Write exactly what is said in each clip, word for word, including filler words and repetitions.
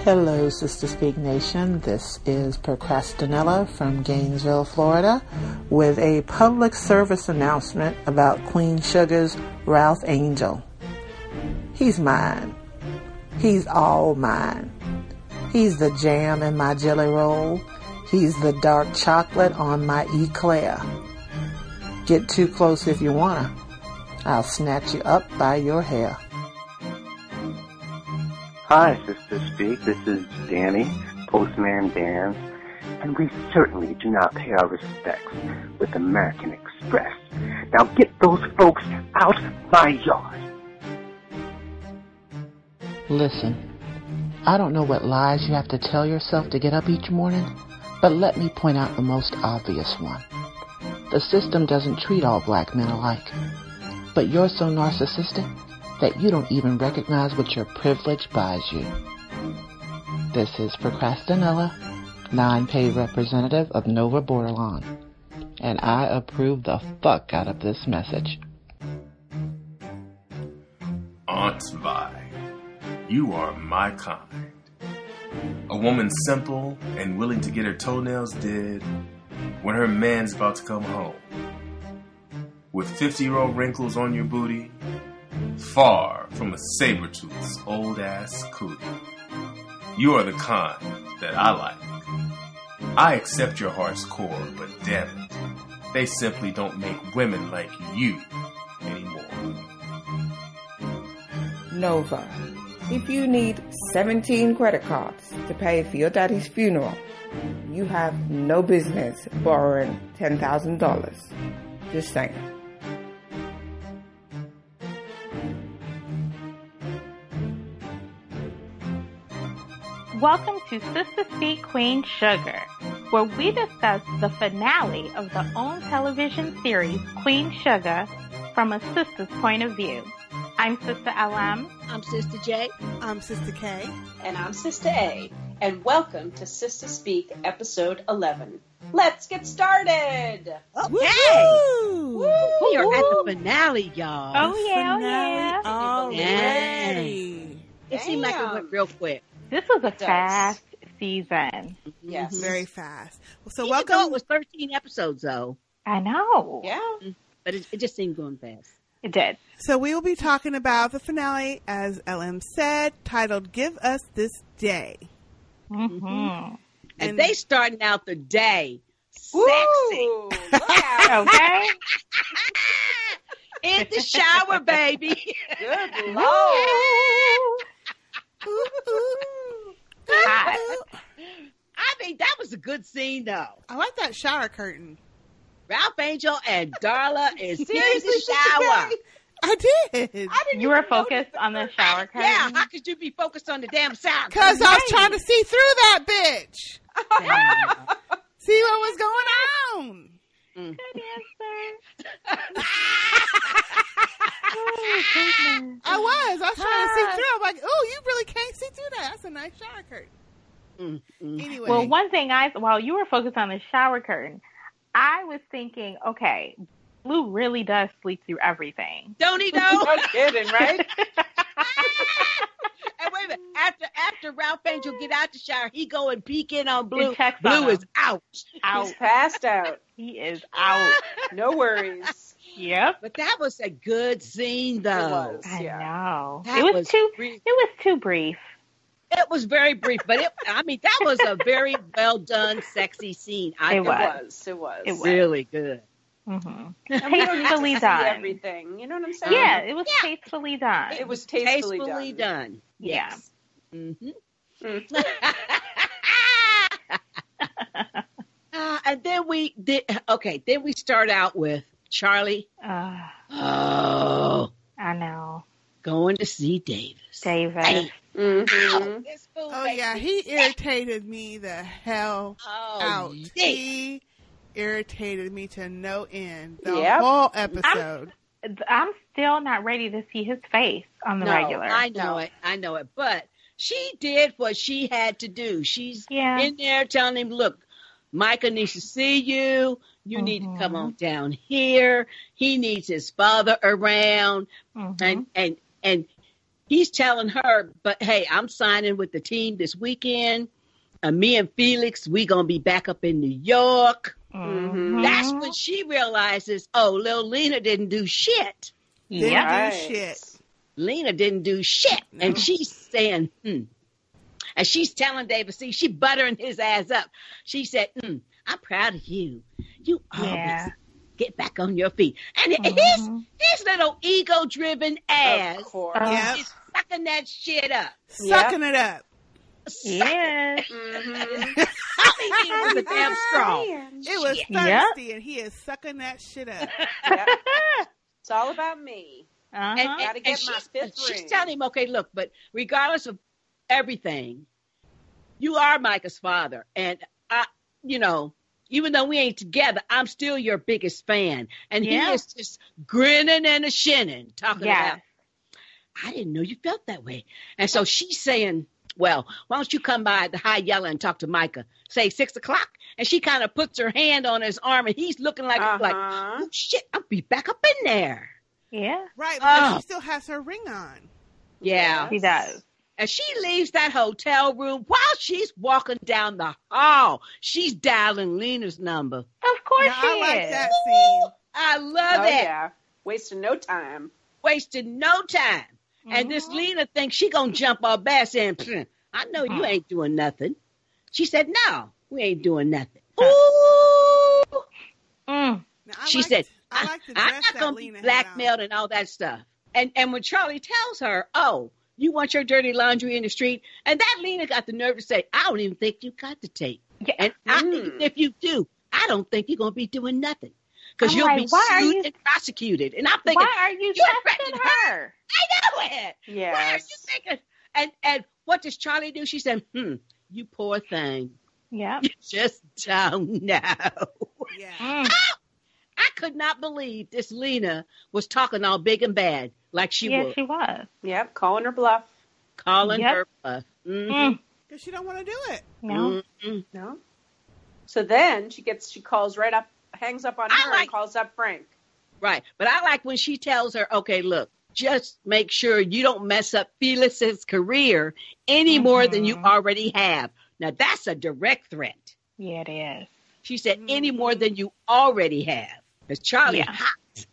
Hello, Sister Speak Nation. This is Procrastinella from Gainesville, Florida, with a public service announcement about Queen Sugar's Ralph Angel. He's mine. He's all mine. He's the jam in my jelly roll. He's the dark chocolate on my eclair. Get too close if you wanna. I'll snatch you up by your hair. Hi, Sister Speak. This is Danny, Postman Dan, and we certainly do not pay our respects with American Express. Now get those folks out my yard. Listen, I don't know what lies you have to tell yourself to get up each morning, but let me point out the most obvious one. The system doesn't treat all black men alike, but you're so narcissistic that you don't even recognize what your privilege buys you. This is Procrastinella, non-paid representative of Nova Borderline, and I approve the fuck out of this message. Aunt Vi, you are my kind. A woman simple and willing to get her toenails did when her man's about to come home. With fifty-year-old wrinkles on your booty, far from a saber-tooth's old-ass cootie. You are the kind that I like. I accept your heart's core, but damn it, they simply don't make women like you anymore. Nova, if you need seventeen credit cards to pay for your daddy's funeral, you have no business borrowing ten thousand dollars. Just saying. Welcome to Sister Speak Queen Sugar, where we discuss the finale of the OWN television series Queen Sugar from a sister's point of view. I'm Sister L M. I'm Sister J. I'm Sister K. And I'm Sister A. And welcome to Sister Speak episode eleven. Let's get started! Okay! Woo! Woo! We are at the finale, y'all. Oh yeah, oh yeah. Already. It seemed like it went real quick. This was a fast season. Yes. Very fast. Well, so Even welcome. though it was thirteen episodes, though. I know. Yeah. But it, it just seemed going fast. It did. So we will be talking about the finale, as L M said, titled "Give Us This Day." Mm-hmm. And, And- they starting out the day Woo! sexy. Look out. Okay. In the shower, baby. Good Lord. Hot. I mean, that was a good scene, though. I like that shower curtain. Ralph Angel and Darla is in Seriously, the shower. Sister K? I did. I didn't You were even notice focused on the shower curtain. Yeah, how could you be focused on the damn shower? Because I was trying to see through that bitch. Damn. See what was going on. Mm. Good answer. Oh, goodness. I was. I was trying to see through. I'm like, oh, you really can't see through that. That's a nice shower curtain. Mm, mm. Anyway. Well, one thing I, while you were focused on the shower curtain, I was thinking, okay, Blue really does sleep through everything. Don't he know? No kidding, right? And wait a minute. After after Ralph Angel get out the shower, he go and peek in on Blue. He checks on Blue him. is out. Out. He's passed out. He is out. No worries. Yep. But that was a good scene, though. was. I Yeah. know. That it was, was too. brief. It was too brief. It was very brief, but it, I mean, that was a very well done, sexy scene. I It thought. It was. It was. It was. Really good. Mm-hmm. And we don't need to Tastefully see done. everything. You know what I'm saying? Yeah, it was Yeah. tastefully done. It was tastefully, Tastefully done. done. Yeah. Yes. Mm-hmm. Mm. uh, and then we did. Okay, then we start out with Charlie. Uh, Oh, I know. going to see Davis. David. Hey, Mm-hmm. ow, this fool Oh, makes yeah. me He sick. irritated me the hell Oh, out. yeah. He irritated me to no end. The Yep. whole episode. I'm still not ready to see his face on the No, regular. I know No. it. I know it. But she did what she had to do. She's Yeah. in there telling him, look, Micah needs to see you. You need to come Mhm. on down here. He needs his father around. Mhm. And, and, and he's telling her, but hey, I'm signing with the team this weekend. Uh, me and Felix, we gonna be back up in New York. Mm-hmm. That's when she realizes, oh, little Lena didn't do shit. Didn't Yeah. do shit. Lena didn't do shit. No. And she's saying, hmm. And she's telling David, see, she buttering his ass up. She said, hmm, I'm proud of you. You always Yeah. get back on your feet. And Mhm. his, his little ego-driven ass Of course. Uh, Yep. is sucking that shit up. Sucking it up. Yes. Mhm. I mean, he was a damn strong. It was Shit. thirsty, Yep. and he is sucking that shit up. Yep. It's all about me. Uh-huh. And, and, Gotta and get she's, my fifth she's ring. telling him, okay, look, but regardless of everything, you are Micah's father. And, I, you know, even though we ain't together, I'm still your biggest fan. And Yeah. he is just grinning and a shinning, talking Yes. about, I didn't know you felt that way. And so she's saying, well, why don't you come by the High Yellow and talk to Micah? Say six o'clock. And she kind of puts her hand on his arm, and he's looking like, like, Uh-huh. oh, shit, I'll be back up in there. Yeah. Right, because Oh. she still has her ring on. Yeah. She does. And she leaves that hotel room while she's walking down the hall. She's dialing Lena's number. Of course Now, she I like is. that scene. I love Oh, it. yeah. Wasting no time. Wasting no time. And this Mhm. Lena thinks she gonna jump off back saying, "Pfft, I know you Mhm. ain't doing nothing. She said, no, we ain't doing nothing. Huh. Ooh. Mm. Now, I She liked, said, I I, like the I'm dress not that going to be Lena had blackmailed and all that stuff. And and when Charlie tells her, oh, you want your dirty laundry in the street? And that Lena got the nerve to say, I don't even think you got the tape. Yeah. And I, Mm. even if you do, I I don't think you're going to be doing nothing. Because I'm you'll like, be why are sued you- and prosecuted. And I'm thinking, Why are you you're testing threatening her? I know it. Yes. Why are you thinking? And, and what does Charlie do? She said, hmm, you poor thing. Yep. You just don't know. Yeah. Mm. I could not believe this Lena was talking all big and bad like she Yes, was. she was. Yep, calling her bluff. Calling Yep. her bluff. Mhm. Mm. Because she don't want to do it. No. Mhm. No. So then she gets, she calls right up, hangs up on I her like- and calls up Frank. Right. But I like when she tells her, okay, look, just make sure you don't mess up Felix's career any more than you Mhm. already have. Now, that's a direct threat. Yeah, it is. She said, any more than you already have. Because Charlie Yeah. hot.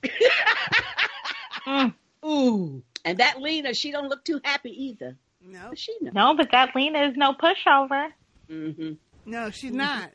Mm. Ooh. And that Lena, she don't look too happy either. No. But she know. No, but that Lena is no pushover. Mm-hmm. No, she's not.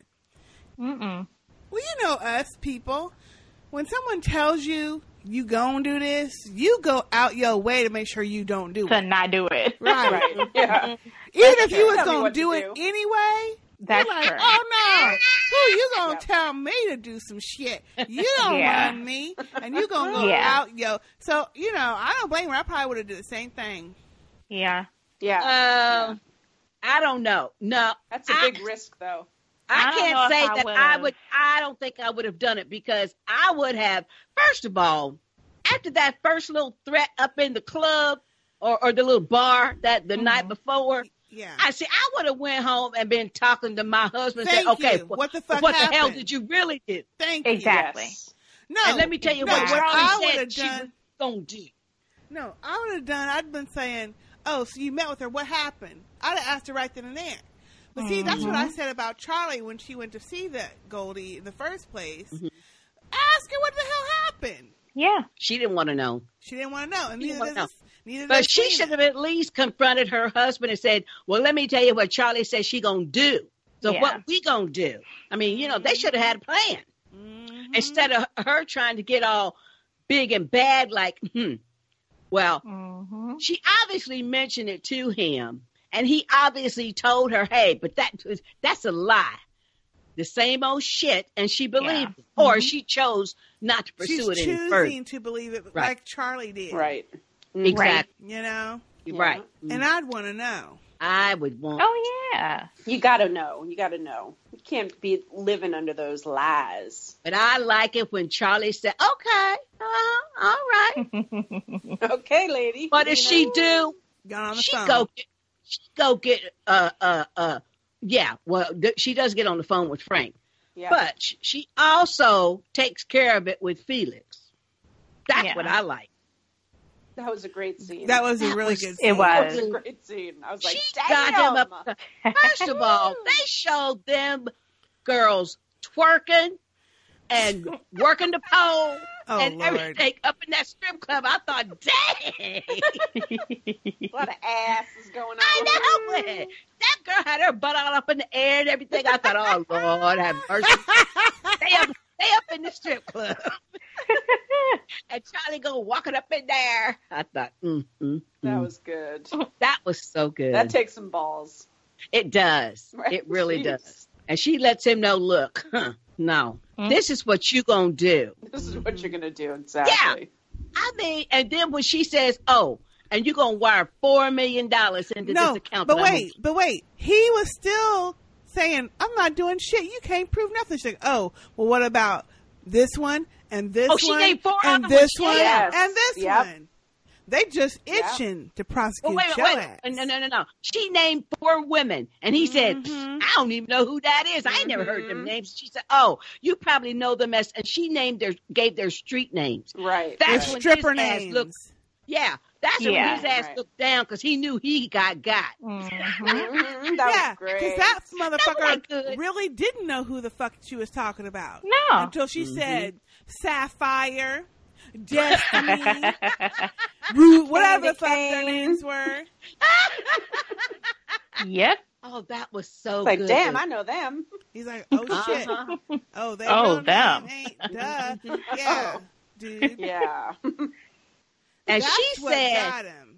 Mm-mm. Well, you know us people. When someone tells you you gonna do this, you go out your way to make sure you don't do To it. not do it. Right. Right. Yeah. Even if you was Tell me gonna what to do it do. anyway, That's you're like, true. oh no, who you gonna Yep. tell me to do some shit? You don't Yeah. run me, and you gonna go Yeah. out, yo. So you know, I don't blame her. I probably would have did the same thing. Yeah. Yeah. Uh, I don't know. No. That's a I- big risk, though. I, I don't know can't if say I that would've. I would. I don't think I would have done it because I would have. First of all, after that first little threat up in the club or, or the little bar that the Mhm. night before, Yeah. I see. I would have went home and been talking to my husband. Thank and said, okay, you. wh- What the fuck what the hell happened? did you really do? Thank you. Exactly. Yes. No. And let me tell you no, what what Charlie I said would've she done- was gonna do. No, I would have done. I'd been saying, "Oh, so you met with her? What happened?" I'd have asked her right then and there. But see, that's what I said about Charlie when she went to see that Goldie in the first place. Mhm. Ask her what the hell happened. Yeah. She didn't want to know. She didn't want to know, and She neither didn't does wanna neither But does she Lena. should have at least confronted her husband and said, well, let me tell you what Charlie said she gonna do. So Yeah. what we gonna do? I mean, you know, they should have had a plan. Mhm. Instead of her trying to get all big and bad, like, hmm. Well, Mm-hmm. she obviously mentioned it to him, and he obviously told her, hey, but that that's a lie. The same old shit, and she believed it. Or Mhm. she chose not to pursue She's it any choosing further. to believe it Right. like Charlie did. Right. Exactly. You know, You're Yeah. right. and I'd want to know. I would want. Oh, yeah. You gotta know. You gotta know. You can't be living under those lies. But I like it when Charlie said, okay, uh, all right. Okay, lady. What does she do? Got on the She phone. go get, she go get, uh, uh, uh, yeah, well, th- she does get on the phone with Frank. Yeah. But sh- she also takes care of it with Felix. That's Yeah. what I like. That was a great scene. That was a That really was- good scene. It That was. was a great scene. I was like, She damn. got him up. First of all, they showed them girls twerking and working the pole Oh, and Lord. everything up in that strip club. I thought, dang. A lot of ass is going on. I know it. That girl had her butt all up in the air and everything. I thought, oh, Lord, have mercy. they, up, they up in the strip club. And Charlie go walking up in there. I thought, mm, mm, That mm. was good. that was so good. That takes some balls. It does. Right? It really Jeez. does. And she lets him know, look, huh, no, Mm. this is what you gonna do. This is what you're going to do, exactly. I mean, and then when she says, oh, and you're gonna wire four million dollars into No, this account. but that I'm wait, but wait. He was still saying, I'm not doing shit. You can't prove nothing. She's like, oh, well, what about this one and this Oh, she one named four and other this ones. one Yes. and this Yep. one? They just Yep. itching to But prosecute wait, your wait, ass. wait. No, no, no, no. She named four women, and he said, Mhm. I don't even know who that is. I ain't never heard them Mhm. names. She said, oh, you probably know them as, and she named their, gave their street names. Right. That's Their when stripper his ass names. looked, yeah, that's Yeah. when his ass Right. looked down because he knew he got got. Mhm. Mhm, that yeah, was great. because that motherfucker That was good. really didn't know who the fuck she was talking about. No. Until she Mhm. said Sapphire, Destiny, Root, whatever the fuck their Candy cane. names were. Yep. Oh, that was so It's like, good. damn, I know them. He's like, oh shit. Uh-huh. Oh, they Oh, real them. name ain't duh. Yeah, Oh. dude. Yeah. And That's she what said, got him.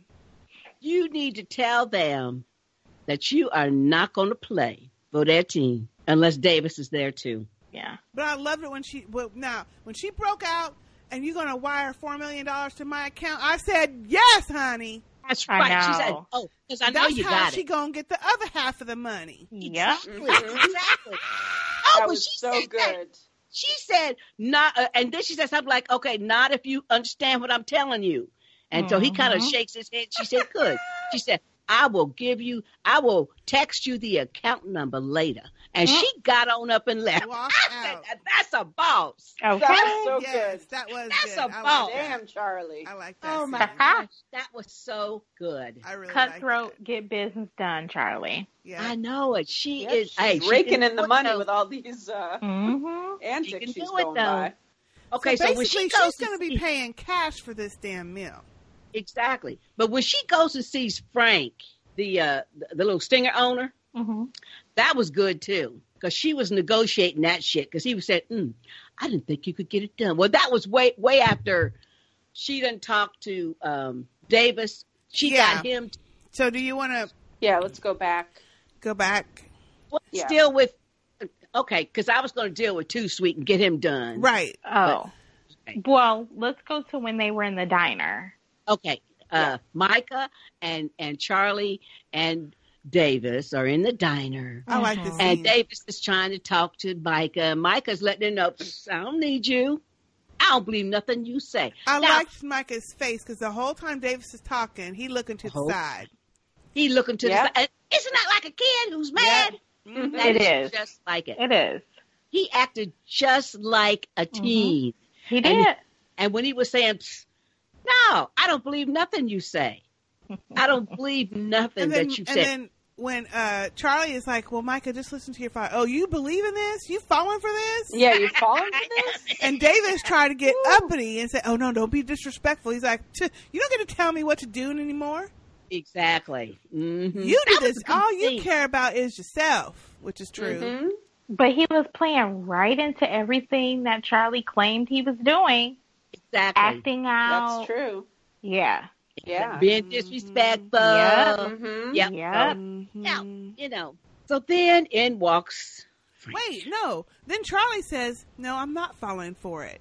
you need to tell them that you are not going to play for their team unless Davis is there too. Yeah. But I loved it when she. Well, now when she broke out, and you're gonna wire four million dollars to my account. I said yes, honey. That's I right. She said, know. oh, because I know That's you how got she it. gonna get the other half of the money. Yep. Exactly. Mhm. Exactly. Oh, That but was she so said that. good. She said, not, uh, and then she said something like, okay, not if you understand what I'm telling you. And so he kind of Mhm. shakes his head. She said, good. She said, I will give you, I will text you the account number later. And she got on up and left. Walk I said, out. that's a boss. Okay. That was so yes, good. that was That's good. a I like ball. that. Damn, Charlie. I like that. Oh my scene. gosh, that was so good. I really liked Cutthroat, that. get business done, Charlie. Yeah. I know it. She Yep, is she's hey, she raking can in the do it, money though. with all these uh, Mm-hmm. antics She can she's do it, going though. by. Okay, so so, when basically, she goes she's to gonna be see- paying cash for this damn meal. exactly, but when she goes and sees Frank, the uh, the, the little stinger owner, Mm-hmm. that was good too, because she was negotiating that shit. Because he was saying, mm, "I didn't think you could get it done." Well, that was way way after she didn't talk to um, Davis. She Yeah. got him So, do you want to Yeah, let's go back. go back? to, Yeah. still with. Okay, because I was going to deal with Too Sweet and get him done. Right. Oh. Okay. Well, let's go to when they were in the diner. Okay, uh, Micah and and Charlie and Davis are in the diner. I like this Mhm. scene. And Davis is trying to talk to Micah. Micah's letting him know, "Psst, I don't need you. I don't believe nothing you say. I Now, liked Micah's face because the whole time Davis is talking, he looking to the Oh. side. he looking to Yeah. the side. Isn't that like a kid who's mad? Mhm. That It is. just like it. It is. He acted just like a Mhm. teen. He And- did. And when he was saying, "Psst, no, I don't believe nothing you say. I don't believe nothing And then, that you and said. then when uh, Charlie is like, "Well, Micah, just listen to your father. Oh, you believe in this? You falling for this?" Yeah, you falling for this? And Davis tried to get uppity and say, "Oh no, don't be disrespectful." He's like, "Tch, "You don't get to tell me what to do anymore. Exactly. Mm-hmm. You do this. All you care about is yourself," which is true. Mhm. But he was playing right into everything that Charlie claimed he was doing, Exactly. acting out. That's true. Yeah. Yeah. Being disrespectful. Yep. Mhm. Yep. Yep. Now, Mhm. you know. So then in walks Frank. Wait, no. Then Charlie says, "No, I'm not falling for it.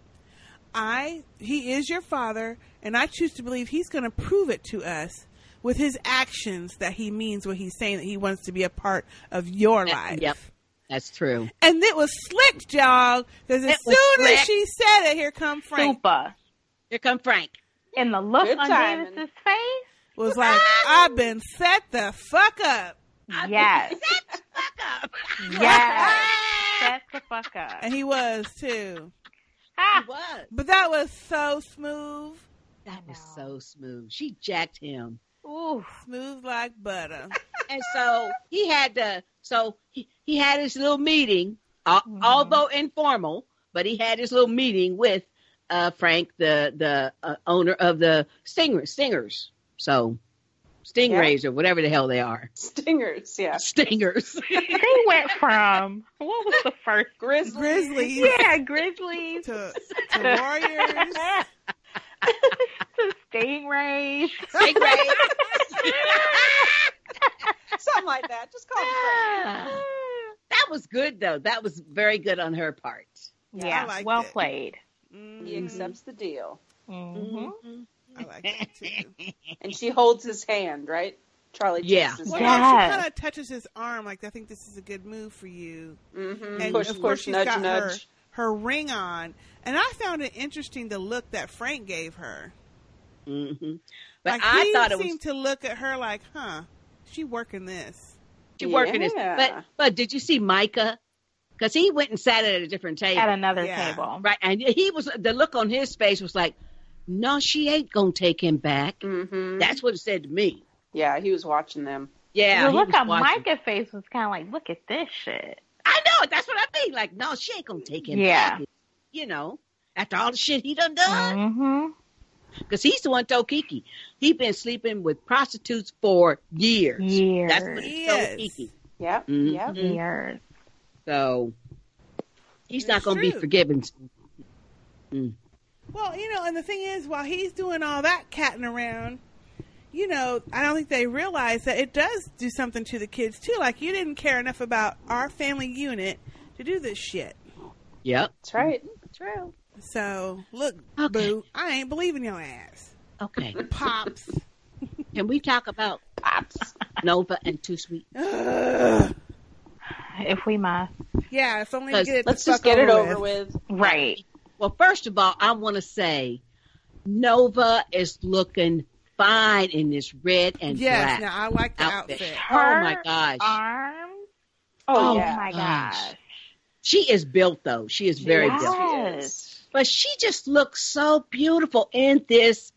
I, he is your father, and I choose to believe he's going to prove it to us with his actions that he means what he's saying, that he wants to be a part of your Uh, life." Yep. That's true. And it was slick, y'all, because as It was soon as slick. she said it, here come Frank. Super. Here come Frank. And the look Good on timing. Davis's face. Was like, "I've been set the fuck up." Yes. Shut the fuck up. Yes. Shut the fuck up. And he was too. He was. But that was so smooth. That was so smooth. She jacked him. Ooh, smooth like butter. And so he had to, so he, he had his little meeting, uh, mm-hmm. although informal, but he had his little meeting with uh, Frank, the the uh, owner of the Stingers. Stingers. So Stingrays yeah. or whatever the hell they are. Stingers, yeah. Stingers. They went from, what was the first? Grizzlies. Grizzlies. Yeah, Grizzlies. To, to Warriors. To Stingrays. Stingrays. Something like that. Just call it Frank. That was good, though. That was very good on her part. Yeah, yeah well it. played. Mm-hmm. He accepts the deal. Mm-hmm. I like that, too. And she holds his hand, right? Charlie yeah. takes his well, hand. No, she kind of touches his arm, like, I think this is a good move for you. Mm-hmm. And, push, of course, push, she's nudge, got nudge. Her, her ring on. And I found it interesting, the look that Frank gave her. Mm-hmm. But like, I he thought it seemed was... to look at her like, huh, she working this. She working this. But, but did you see Micah? Because he went and sat at a different table. At another yeah. table. Right. And he was, the look on his face was like, no, she ain't going to take him back. Mm-hmm. That's what it said to me. Yeah, he was watching them. Yeah. The look on Micah's face was kind of like, look at this shit. I know. That's what I mean. Like, no, she ain't going to take him yeah. back. You know, after all the shit he done done. Mm-hmm. Because he's the one told Kiki. He been sleeping with prostitutes for years. Years. That's what he told Kiki. Yep. Mm-hmm. Yep. Years. So he's it's not going to be forgiven. Mm. Well, you know, and the thing is, while he's doing all that catting around, you know, I don't think they realize that it does do something to the kids, too. Like, you didn't care enough about our family unit to do this shit. Yep. That's right. True. So, look, okay. boo, I ain't believing your ass. Okay. Pops. Can we talk about Pops, Nova, and Too Sweet? Ugh. If we must. Yeah, if only we get it Let's the just fuck get it over over with. with. Right. Well, first of all, I want to say Nova is looking fine in this red and yes, black. Yes, now I like the outfit. outfit. Oh, my gosh. Arms. Oh, oh yeah. my gosh. She is built, though. She is very yes. built. But she just looks so beautiful in this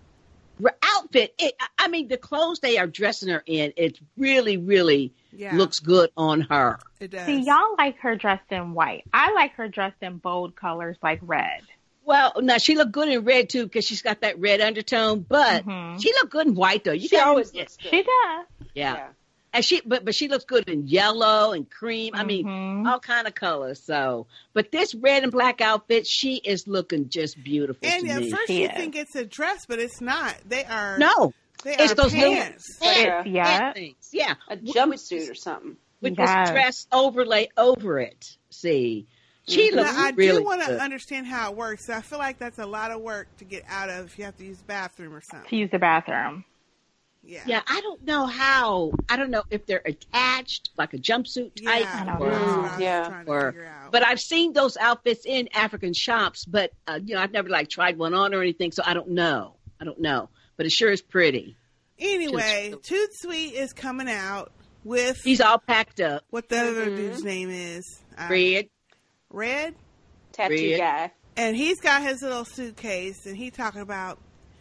outfit. It, I mean, the clothes they are dressing her in, it really, really yeah. looks good on her. It does. See, y'all like her dressed in white. I like her dressed in bold colors like red. Well, now she looked good in red, too, because she's got that red undertone. But mm-hmm. she looked good in white, though. You she always looks good. She does. Yeah. yeah. And she, but but she looks good in yellow and cream. I mean, mm-hmm. all kind of colors. So, but this red and black outfit, she is looking just beautiful. And to at me. first she you is. think it's a dress, but it's not. They are no. They it's are those pants. little Like pants, a- yeah. pant things. Yeah, A jumpsuit or something. with Yes. this dress overlay over it. See, she Now, looks I really do want to good. understand how it works. I feel like that's a lot of work to get out of if you have to use the bathroom or something. To use the bathroom. Yeah. Yeah, I don't know how. I don't know if they're attached like a jumpsuit type. Yeah, I don't or, know. that's what I was Yeah. trying to or- figure out. But I've seen those outfits in African shops, but uh, you know, I've never like tried one on or anything, so I don't know. I don't know, but it sure is pretty. Anyway, Just- Toot Sweet is coming out with He's all packed up. what the other Mhm. dude's name is. Uh, Red. Red. Tattoo Red. guy. And he's got his little suitcase, and he talking about,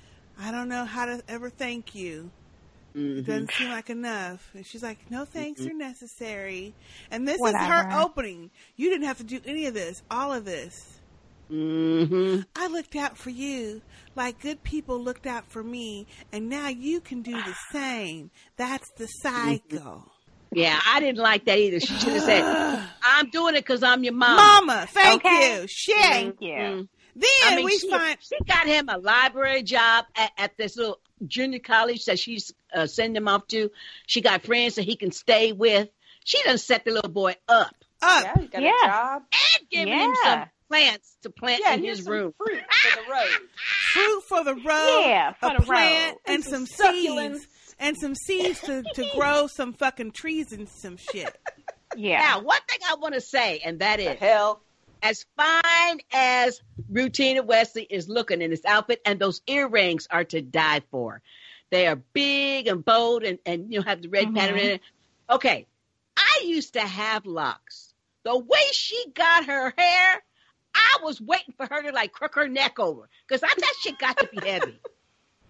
I don't know how to ever thank you. It Mm-hmm. doesn't seem like enough. And she's like, no thanks Mm-mm. are necessary. And this is Whatever. her opening. You didn't have to do any of this, all of this. Mm-hmm. I looked out for you like good people looked out for me, and now you can do the same. That's the cycle. Yeah, I didn't like that either. She should have said, I'm doing it because I'm your mom. Mama, thank Okay. you. Shit. Thank you. Mm. Then I mean, we she, find she got him a library job at, at this little junior college that she's uh, sending him off to. She got friends that he can stay with. She done set the little boy up up. Yeah, you got Yeah. a job. and giving him Yeah. some plants to plant Yeah, in here's his some room. fruit for the road. Fruit for the road. Yeah, for a the plant road. and, And some, some seeds. succulents. And some seeds to, to grow some fucking trees and some shit. Yeah. Now, one thing I want to say, and that The is, hell. as fine as Rutina Wesley is looking in this outfit, and those earrings are to die for. They are big and bold and, and you know, have the red Mhm. pattern in it. Okay, I used to have locks. The way she got her hair, I was waiting for her to like crook her neck over because I that shit got to be heavy.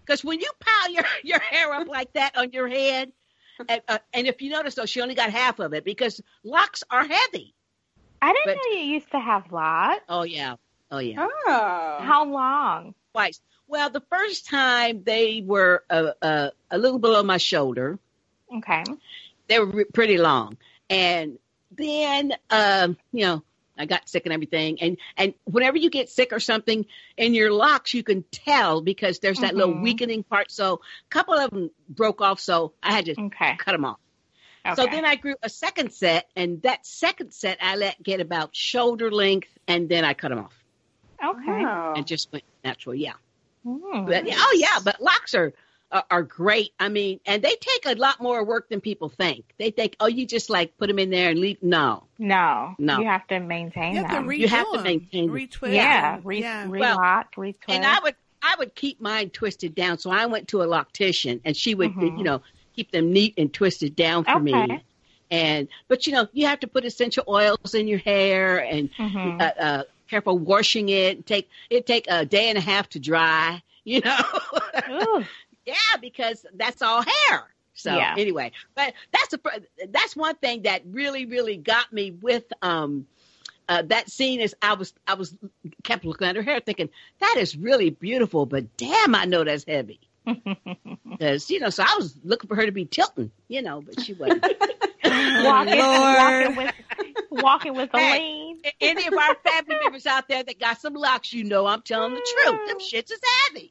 Because when you pile your, your hair up like that on your head, and, uh, and if you notice, though, she only got half of it because locks are heavy. I didn't But- know you used to have locks. Oh, yeah. Oh, yeah. Oh. How long? Twice. Well, the first time they were uh, uh, a little below my shoulder. Okay. They were re- pretty long. And then, um, you know, I got sick and everything. And, and whenever you get sick or something in your locks, you can tell because there's that little Mhm. weakening part. So a couple of them broke off, so I had to Okay. cut them off. Okay. So then I grew a second set, and that second set I let get about shoulder length, and then I cut them off Okay. Oh. and just went natural. Yeah. Hmm. But, oh, yeah, but locks are, are are great. I mean, and they take a lot more work than people think. They think, oh, you just like put them in there and leave. No. No. No. You have to maintain You have to them. redo You have to them, maintain them. retwist. yeah. them. Re- yeah. Relock, retwist. And I would I would keep mine twisted down. So I went to a loctician, and she would, Mhm. you know, keep them neat and twisted down for me. Okay. And but you know, you have to put essential oils in your hair and Mhm. uh, uh, careful washing it. Take it take a day and a half to dry. You know, Ooh. yeah, because that's all hair. So Yeah. anyway, but that's a that's one thing that really really got me with um. Uh, that scene is I was I was kept looking at her hair thinking that is really beautiful, but damn, I know that's heavy. Because you know, so I was looking for her to be tilting, you know, but she wasn't. walking, Lord. walking with, walking with a Hey. lean. A- Any of our family members out there that got some locks, you know, I'm telling the truth. Them shits is heavy.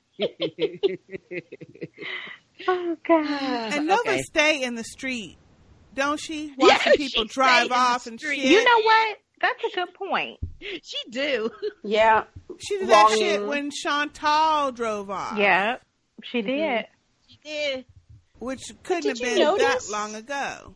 Oh God. And Nova Okay. stay in the street, don't she? Yeah, Watching she people stay drive in the off and street. shit. You know what? That's a good point. She do. Yeah. she did that longing. shit when Chantal drove off. Yeah, she did. She did. Which couldn't Did have you been notice- that long ago.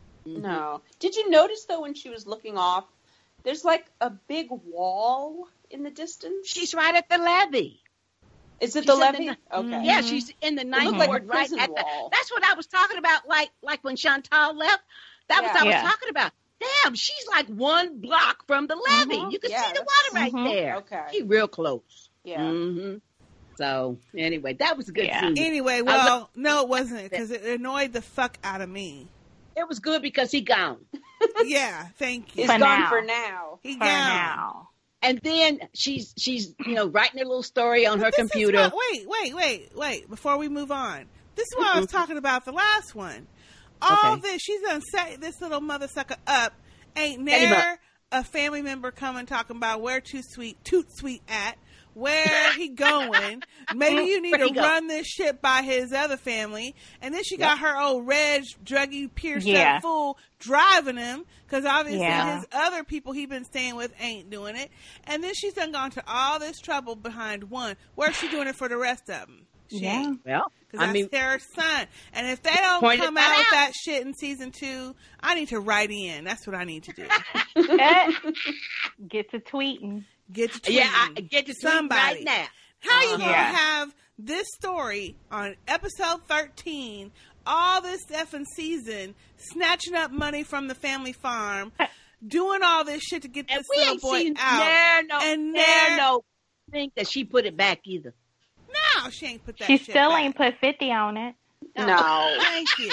No. Did you notice though when she was looking off, there's like a big wall in the distance? She's right at the levee. Is it she's the in the levee? ni- Okay. Yeah, she's in the ninth looked like a ward, right prison at the. wall. That's what I was talking about. Like, like when Chantal left, that was Yeah. I was Yeah. talking about. Damn, she's like one block from the levee. Mhm. You can Yeah, see the that's- water right Mhm. there. Okay. She real close. Yeah. hmm So anyway, that was a good Yeah. scene. Anyway, well, no, it wasn't because it annoyed the fuck out of me. It was good because he gone. Yeah, thank you. He's For gone now. for now. He For gone. now. And then she's she's you know writing her little story on her But this is computer. what- wait, wait, wait, wait. Before we move on, this is what I was talking about the last one. All Okay. this, she's gonna set this little mother sucker up. Ain't Set him never a family member coming talking about where Toot Sweet, Toot Sweet at, where he going. Maybe you need Where to he go? run this shit by his other family. And then she got her old red, druggy, pierced Yeah. up fool driving him because obviously Yeah. his other people he been staying with ain't doing it. And then she's done gone to all this trouble behind one. Where's she doing it for the rest of them? She Yeah. ain't. Well, Because I that's mean, their son. And if they don't Pointed come that out with out. that shit in season two, I need to write in. That's what I need to do. Eh, Get to tweeting. Get to tweeting. yeah, I get to somebody Somebody. right now. How you gonna Yeah. have this story on episode thirteen, all this effing season, snatching up money from the family farm, doing all this shit to get And this we little ain't boy seen out? there no And there there- no think that she put it back either. No, she ain't put that She shit still back. ain't put fifty on it. No. Thank you.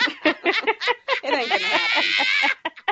It ain't gonna happen.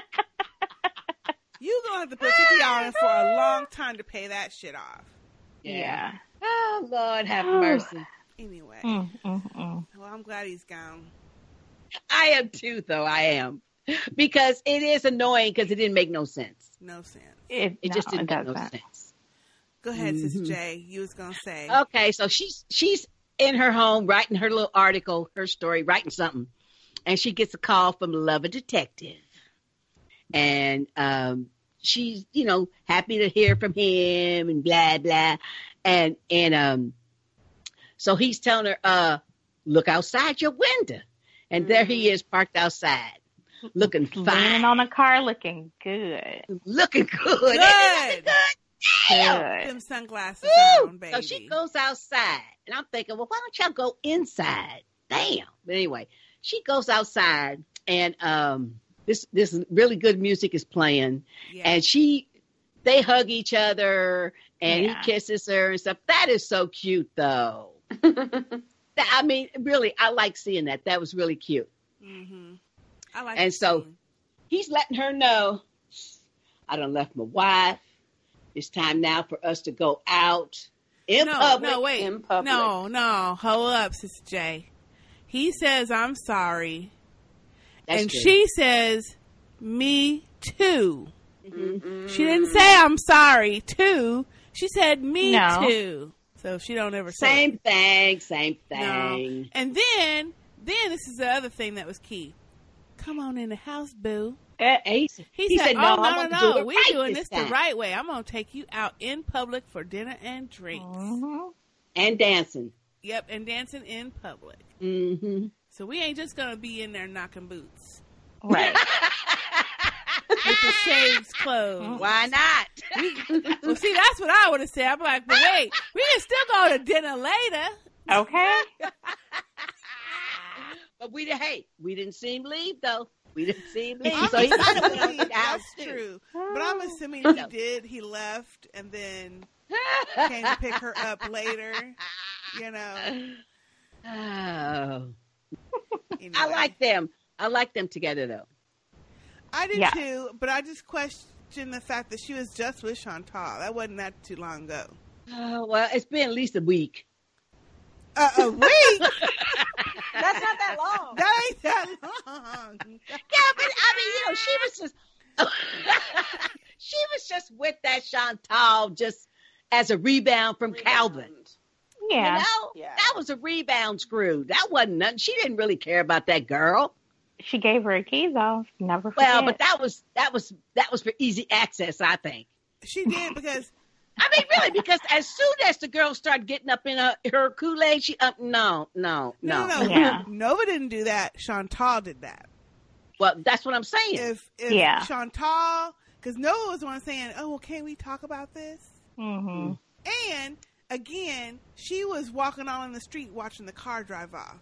You gonna have to put fifty dollars for a long time to pay that shit off. Yeah. Oh Lord, have mercy. Anyway, Mm, mm, mm. well, I'm glad he's gone. I am too, though. I am because it is annoying because it didn't make no sense. No sense. It, It no, just didn't it make no doesn't. sense. Go ahead, Sister Mhm. J. You was gonna say. Okay, so she's she's in her home writing her little article, her story, writing something, and she gets a call from the lover detective, and um, she's you know happy to hear from him and blah blah, and and um, so he's telling her, uh, look outside your window, and there he is parked outside, looking Leaning fine, on the car, looking good. looking good, Good. Ain't it good? Damn. Good. Them sunglasses Woo! on, baby. So she goes outside, and I'm thinking, well, why don't y'all go inside? Damn. But anyway, she goes outside, and um, this this really good music is playing, yeah. and she they hug each other, and Yeah. he kisses her and stuff. That is so cute, though. I mean, really, I like seeing that. That was really cute. Mm-hmm. I like. And so scene. he's letting her know, I done left my wife. It's time now for us to go out in no, public. no, wait, In public. no, no, hold up, Sister J. He says, "I'm sorry," That's and true. she says, "Me too." Mm-hmm. She didn't say I'm sorry too. She said me No. too. So she don't ever say Same it. thing, same No. thing. And then, then this is the other thing that was key. Come on in the house, boo. Uh, he, He, he said, said, "Oh no, no, I no, want to no, do it we're right doing this this the time." right way. I'm gonna take you out in public for dinner and drinks." Mhm. And dancing. Yep, and dancing in public. Mm-hmm. So we ain't just gonna be in there knocking boots Right. with the shades closed. Why not? Well, see, that's what I would have said. I'm like, but wait, we can still go to dinner later. Okay. But we did. Hey, we didn't see him leave though. We didn't see him leave, I'm so he might have went assuming on the house that's too. true, but I'm assuming he did. He left and then came to pick her up later. You know. Oh, Anyway. I like them. I like them together though. I did Yeah. too, but I just question the fact that she was just with Chantal. That wasn't that too long ago. Oh, well, it's been at least a week. Uh, a week? That's not that long. That ain't that long. Yeah, but I mean, you know, she was just she was just with that Chantal just as a rebound from Calvin. Yeah. You know, Yeah. that was a rebound screw. That wasn't nothing. She didn't really care about that girl. She gave her keys off. Never forget. Well, but that was that was that was for easy access, I think. She did because I mean, really, because as soon as the girl started getting up in her, her Kool-Aid, she up. No, no, no, no. no, no. Yeah. Nova didn't do that. Chantal did that. Well, that's what I'm saying. If if Yeah. Chantal, because Nova was the one saying, "Oh, well, can't we talk about this?" hmm And again, she was walking on the street watching the car drive off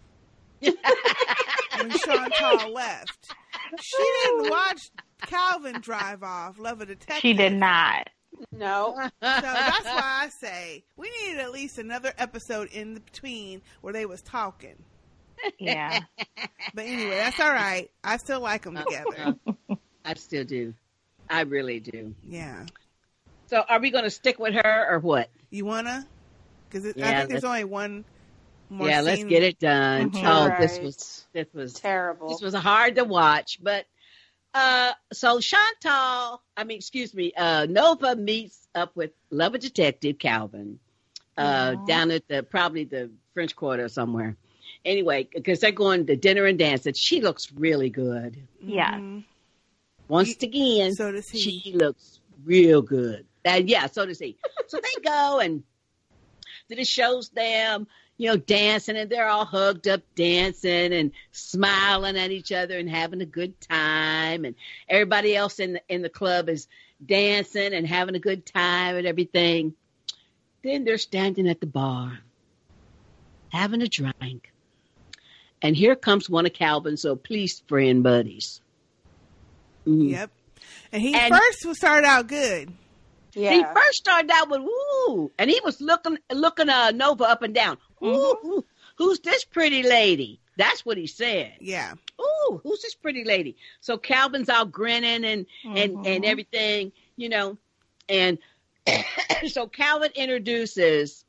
when Chantal left. She didn't watch Calvin drive off. Love a Detective. She did not. No. So that's why I say we needed at least another episode in between where they was talking. Yeah. But anyway, that's all right. I still like them together. I still do. I really do. Yeah. So, are we going to stick with her or what? You wanna? Because I Yeah, think there's let's- only one more. Yeah, let's scene. get it done. Mhm. Oh, this Right. was this was Terrible. this was hard to watch, but uh, so Chantal, I mean, excuse me, uh, Nova meets up with Lover Detective Calvin uh, Yeah. down at the probably the French Quarter somewhere. Anyway, because they're going to dinner and dance, and she looks really good. Yes. Mhm. Once He- again, so does he. she looks real good. And yeah, so does he. So they go and then it shows them, you know, dancing, and they're all hugged up dancing and smiling at each other and having a good time. And everybody else in the, in the club is dancing and having a good time and everything. Then they're standing at the bar having a drink. And here comes one of Calvin's so police friend buddies. Mhm. Yep. And he And- first was started out good. yeah. He first started out with "Ooh," and he was looking looking uh, Nova up and down. Ooh, who- who's this pretty lady? That's what he said. Yeah. Ooh, who's this pretty lady? So Calvin's out grinning and and and Mhm. everything, you know. And so Calvin introduces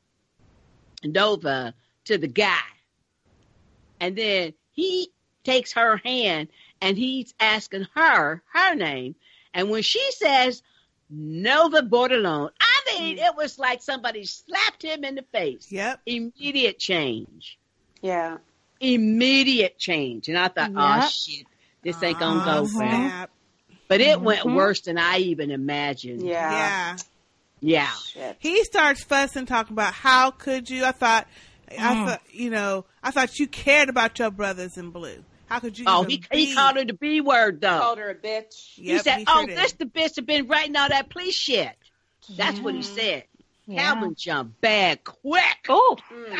Nova to the guy, and then he takes her hand and he's asking her her name. And when she says Nova Bordelon, I mean, it was like somebody slapped him in the face. Yep. Immediate change. Yeah. Immediate change. And I thought, oh, Yep. shit, this ain't going to Oh, go well. snap. But it went Mhm. worse than I even imagined. Yeah. Yeah. Yeah. Shit. He starts fussing, talking about how could you? I thought, I Mm. thought, you know, I thought you cared about your brothers in blue. How could you? Oh, even he, be? he called her the B word, though. Called her a bitch. Yep, he said, he oh, sure did. this the bitch that been writing all that police shit. That's what he said. Yeah. Calvin jumped bad quick. Oh, Mm.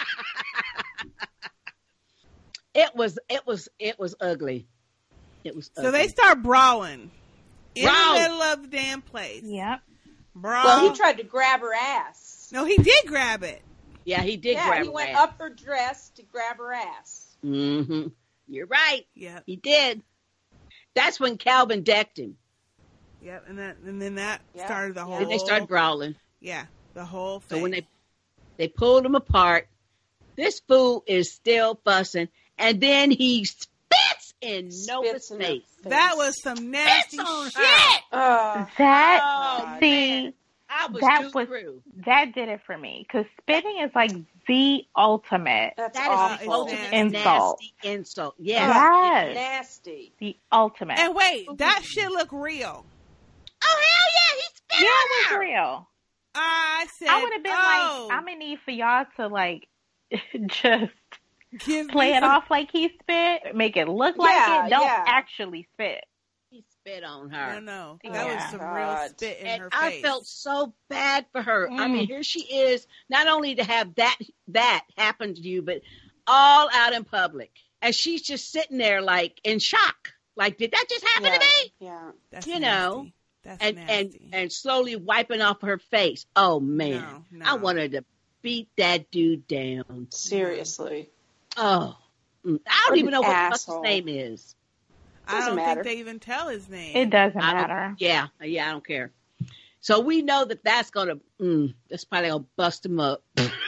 It was, it was, it was ugly. It was So ugly. they start brawling in Brawling. the middle of the damn place. yep. Brawl. Well, he tried to grab her ass. no, he did grab it. Yeah, he did Yeah, grab he her went ass. up her dress to grab her ass. Mm-hmm. You're right. Yep. He did. That's when Calvin decked him. Yep. And that, and then that Yeah. started the Yeah. whole. Then they started brawling. Yeah, the whole So thing. when they they pulled him apart, this fool is still fussing, and then he spits in Nova's Spits in her face. that was some nasty Spits on shit. her. Uh, That Oh, see man. I was that too was through. that did it for me because spitting is like the ultimate, that's That is awful. the ultimate nasty. Insult. nasty insult. Yes. Yes. Nasty. the ultimate. And wait, that shit look real. Oh hell yeah, he spit yeah, on it was her. real. I said, I would have been oh, like, I'm gonna need for y'all to like just give play me it some- off like he spit, make it look like Yeah, it. Don't yeah. actually spit. He spit on No, her. no, that Yeah. was some real God. spit in And her I face. felt so bad for her. I Mm. mean, here she is, not only to have that that happen to you, but all out in public. And she's just sitting there like in shock. Like, did that just happen Yeah. to me? Yeah. That's you nasty. know, That's And nasty. and and slowly wiping off her face. Oh man. No, no. I wanted to beat that dude down. Seriously. Oh. Mm. I don't What even an know what the fuck's his asshole. name is. I doesn't don't matter. think they even tell his name. It doesn't I don't- matter. Yeah, yeah, I don't care. So we know that that's gonna, mm, that's probably gonna bust him up.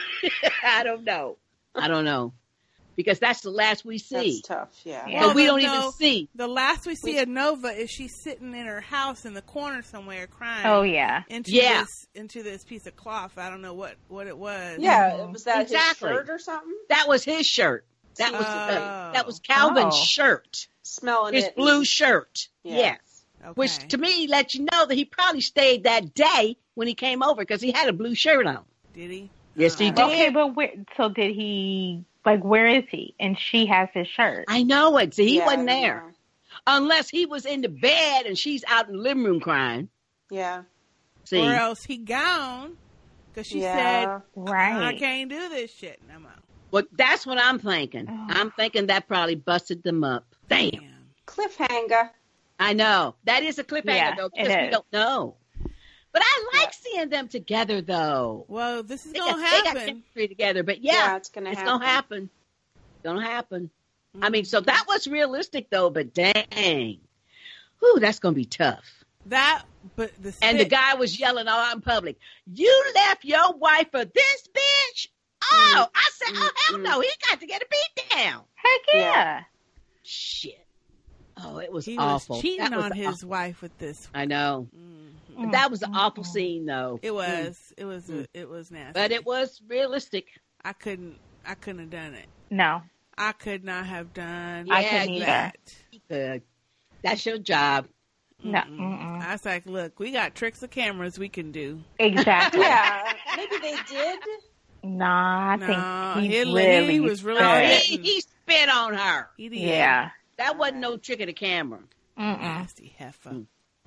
I don't know. I don't know, because that's the last we see. That's tough. Yeah. Yeah. So Well, we no, don't no. even see. The last we see We- of Nova is she's sitting in her house in the corner somewhere crying. Oh yeah. Into Yeah. this into this piece of cloth. I don't know what what it was. Yeah. Mhm. Was that Exactly. his shirt or something? That was his shirt. That was Oh. uh, that was Calvin's Oh. shirt. Smelling His it. blue shirt. Yeah. Yes. Okay. Which to me let you know that he probably stayed that day when he came over because he had a blue shirt on. Did he? Yes, he Oh. did. Okay, but where? So did he? Like, where is he? And she has his shirt. I know it. See, he Yeah, wasn't I don't there. know. Unless he was in the bed and she's out in the living room crying. Yeah. See, Or else he gone because she Yeah. said, "I Right. can't do this shit no more." well, that's what I'm thinking. Oh. I'm thinking that probably busted them up. Damn. Damn. Cliffhanger. I know. That is a cliffhanger, Yeah, though, it because we is. don't know. But I like Yeah. seeing them together, though. Well, this is They gonna got, they got happen. chemistry together. But Yeah, yeah, it's gonna it's happen. going to happen. Going to happen. I Mm. mean, so that was realistic, though, but dang. Whew, that's going to be tough. That, but the And the spit- guy was yelling all out in public, "You left your wife for this bitch?" Oh, I said, "Oh, hell Mm-mm. no, he got to get a beat down." Heck yeah. Yeah. Shit. Oh, it was he awful. was cheating That was on the his aw- wife with this. I know. Mhm. That was an awful scene, though. It Mm. was. It was. Mm. It was nasty. But it was realistic. I couldn't. I couldn't have done it. No. I could not have done. I Yeah, couldn't either. that. Good. That's your job. No. Mm-mm. Mm-mm. I was like, look, we got tricks of cameras we can do. Exactly. Yeah. Maybe they did. Nah, I No, think he, he- really he was really No, spit. he, he spit on her. He did. Yeah. That wasn't no trick of the camera. Mm-mm. Nasty heifer. Mm.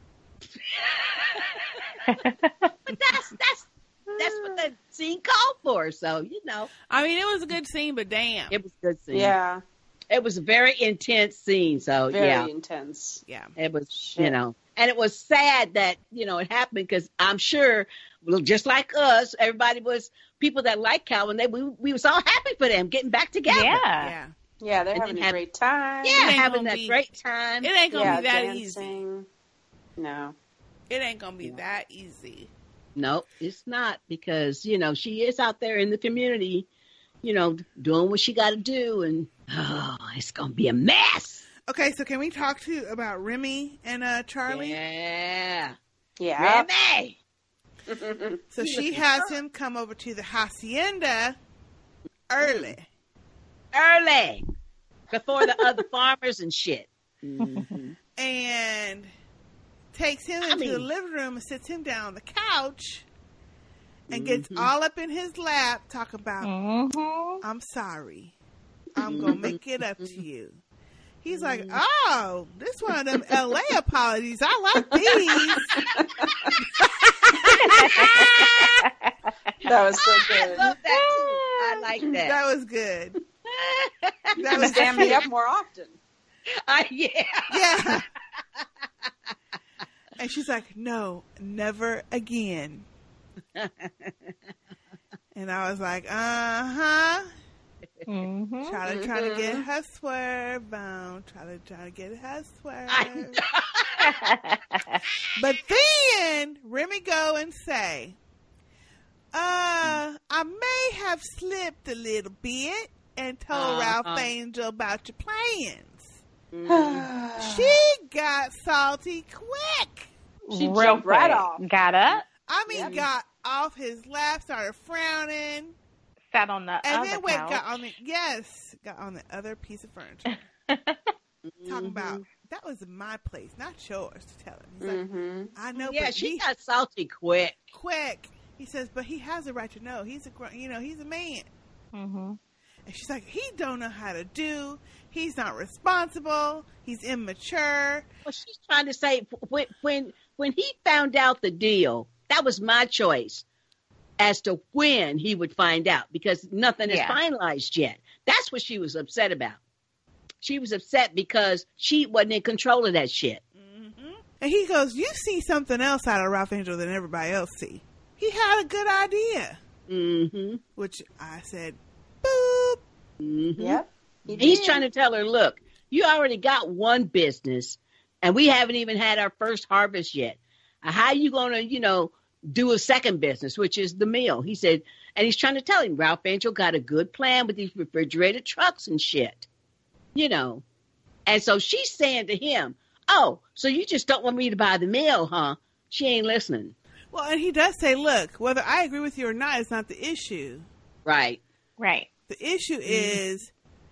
But that's that's that's what the scene called for. So you know, I mean, it was a good scene, but damn. it was a good scene. Yeah. It was a very intense scene. So Very yeah, intense. Yeah. it was. Shit. You know, and it was sad that you know it happened because I'm sure, well, just like us, everybody was people that like Calvin. They we we was all happy for them getting back together. Yeah. Yeah. Yeah, they're And having then a have- great time. Yeah, It ain't having gonna that be- great time. It ain't gonna Yeah, be that easy. dancing. No. It ain't gonna be that easy. No, it's not because, you know, she is out there in the community, you know, doing what she got to do. And, oh, it's going to be a mess. Okay, so can we talk to about Remy and uh, Charlie? Yeah. Yeah. Remy. So she has him come over to the hacienda early. Early. Before the other farmers and shit. Mhm. And takes him into I mean- the living room and sits him down on the couch and gets Mhm. all up in his lap, talking about, Mm-hmm. I'm sorry. I'm going to make it up to you. He's like, oh, this one of them L A apologies. I like these. That was so I good. love that, too. I like that. That was good. That That was stand me up more often. Uh, yeah. Yeah. And she's like, no, never again. And I was like, uh-huh. Mm-hmm. Charlie Mhm. trying to get her swerve on. Charlie trying to get her swerve. But then Remy go and say, uh, I may have slipped a little bit and told Uh-huh. Ralph Angel about your plans. Mhm. She got salty quick. She Real jumped right quick. off. Got up, I mean, Yep. got off his lap, started frowning, sat on the and other then went couch. got on the yes, got on the other piece of furniture. Talking about that was my place, not yours. To tell him, he's like, Mhm. I know, Yeah, but she he got salty quick. quick. He says, but he has a right to know. He's a, gr- you know, he's a man. Mm-hmm. And she's like, he don't know how to do. He's not responsible. He's immature. Well, she's trying to say when when when he found out the deal, that was my choice as to when he would find out because nothing is Yeah. finalized yet. That's what she was upset about. She was upset because she wasn't in control of that shit. hmm And he goes, you see something else out of Ralph Angel than everybody else see. He had a good idea, Mm-hmm. which I said, boop. Mm-hmm. Yep. He He's did. trying to tell her, look, you already got one business, and we haven't even had our first harvest yet. Uh, How you going to, you know, do a second business, which is the mill? He said, and he's trying to tell him, Ralph Angel got a good plan with these refrigerated trucks and shit, you know. And so she's saying to him, oh, so you just don't want me to buy the mill, huh? She ain't listening. Well, and he does say, look, whether I agree with you or not is not the issue. Right. Right. The issue is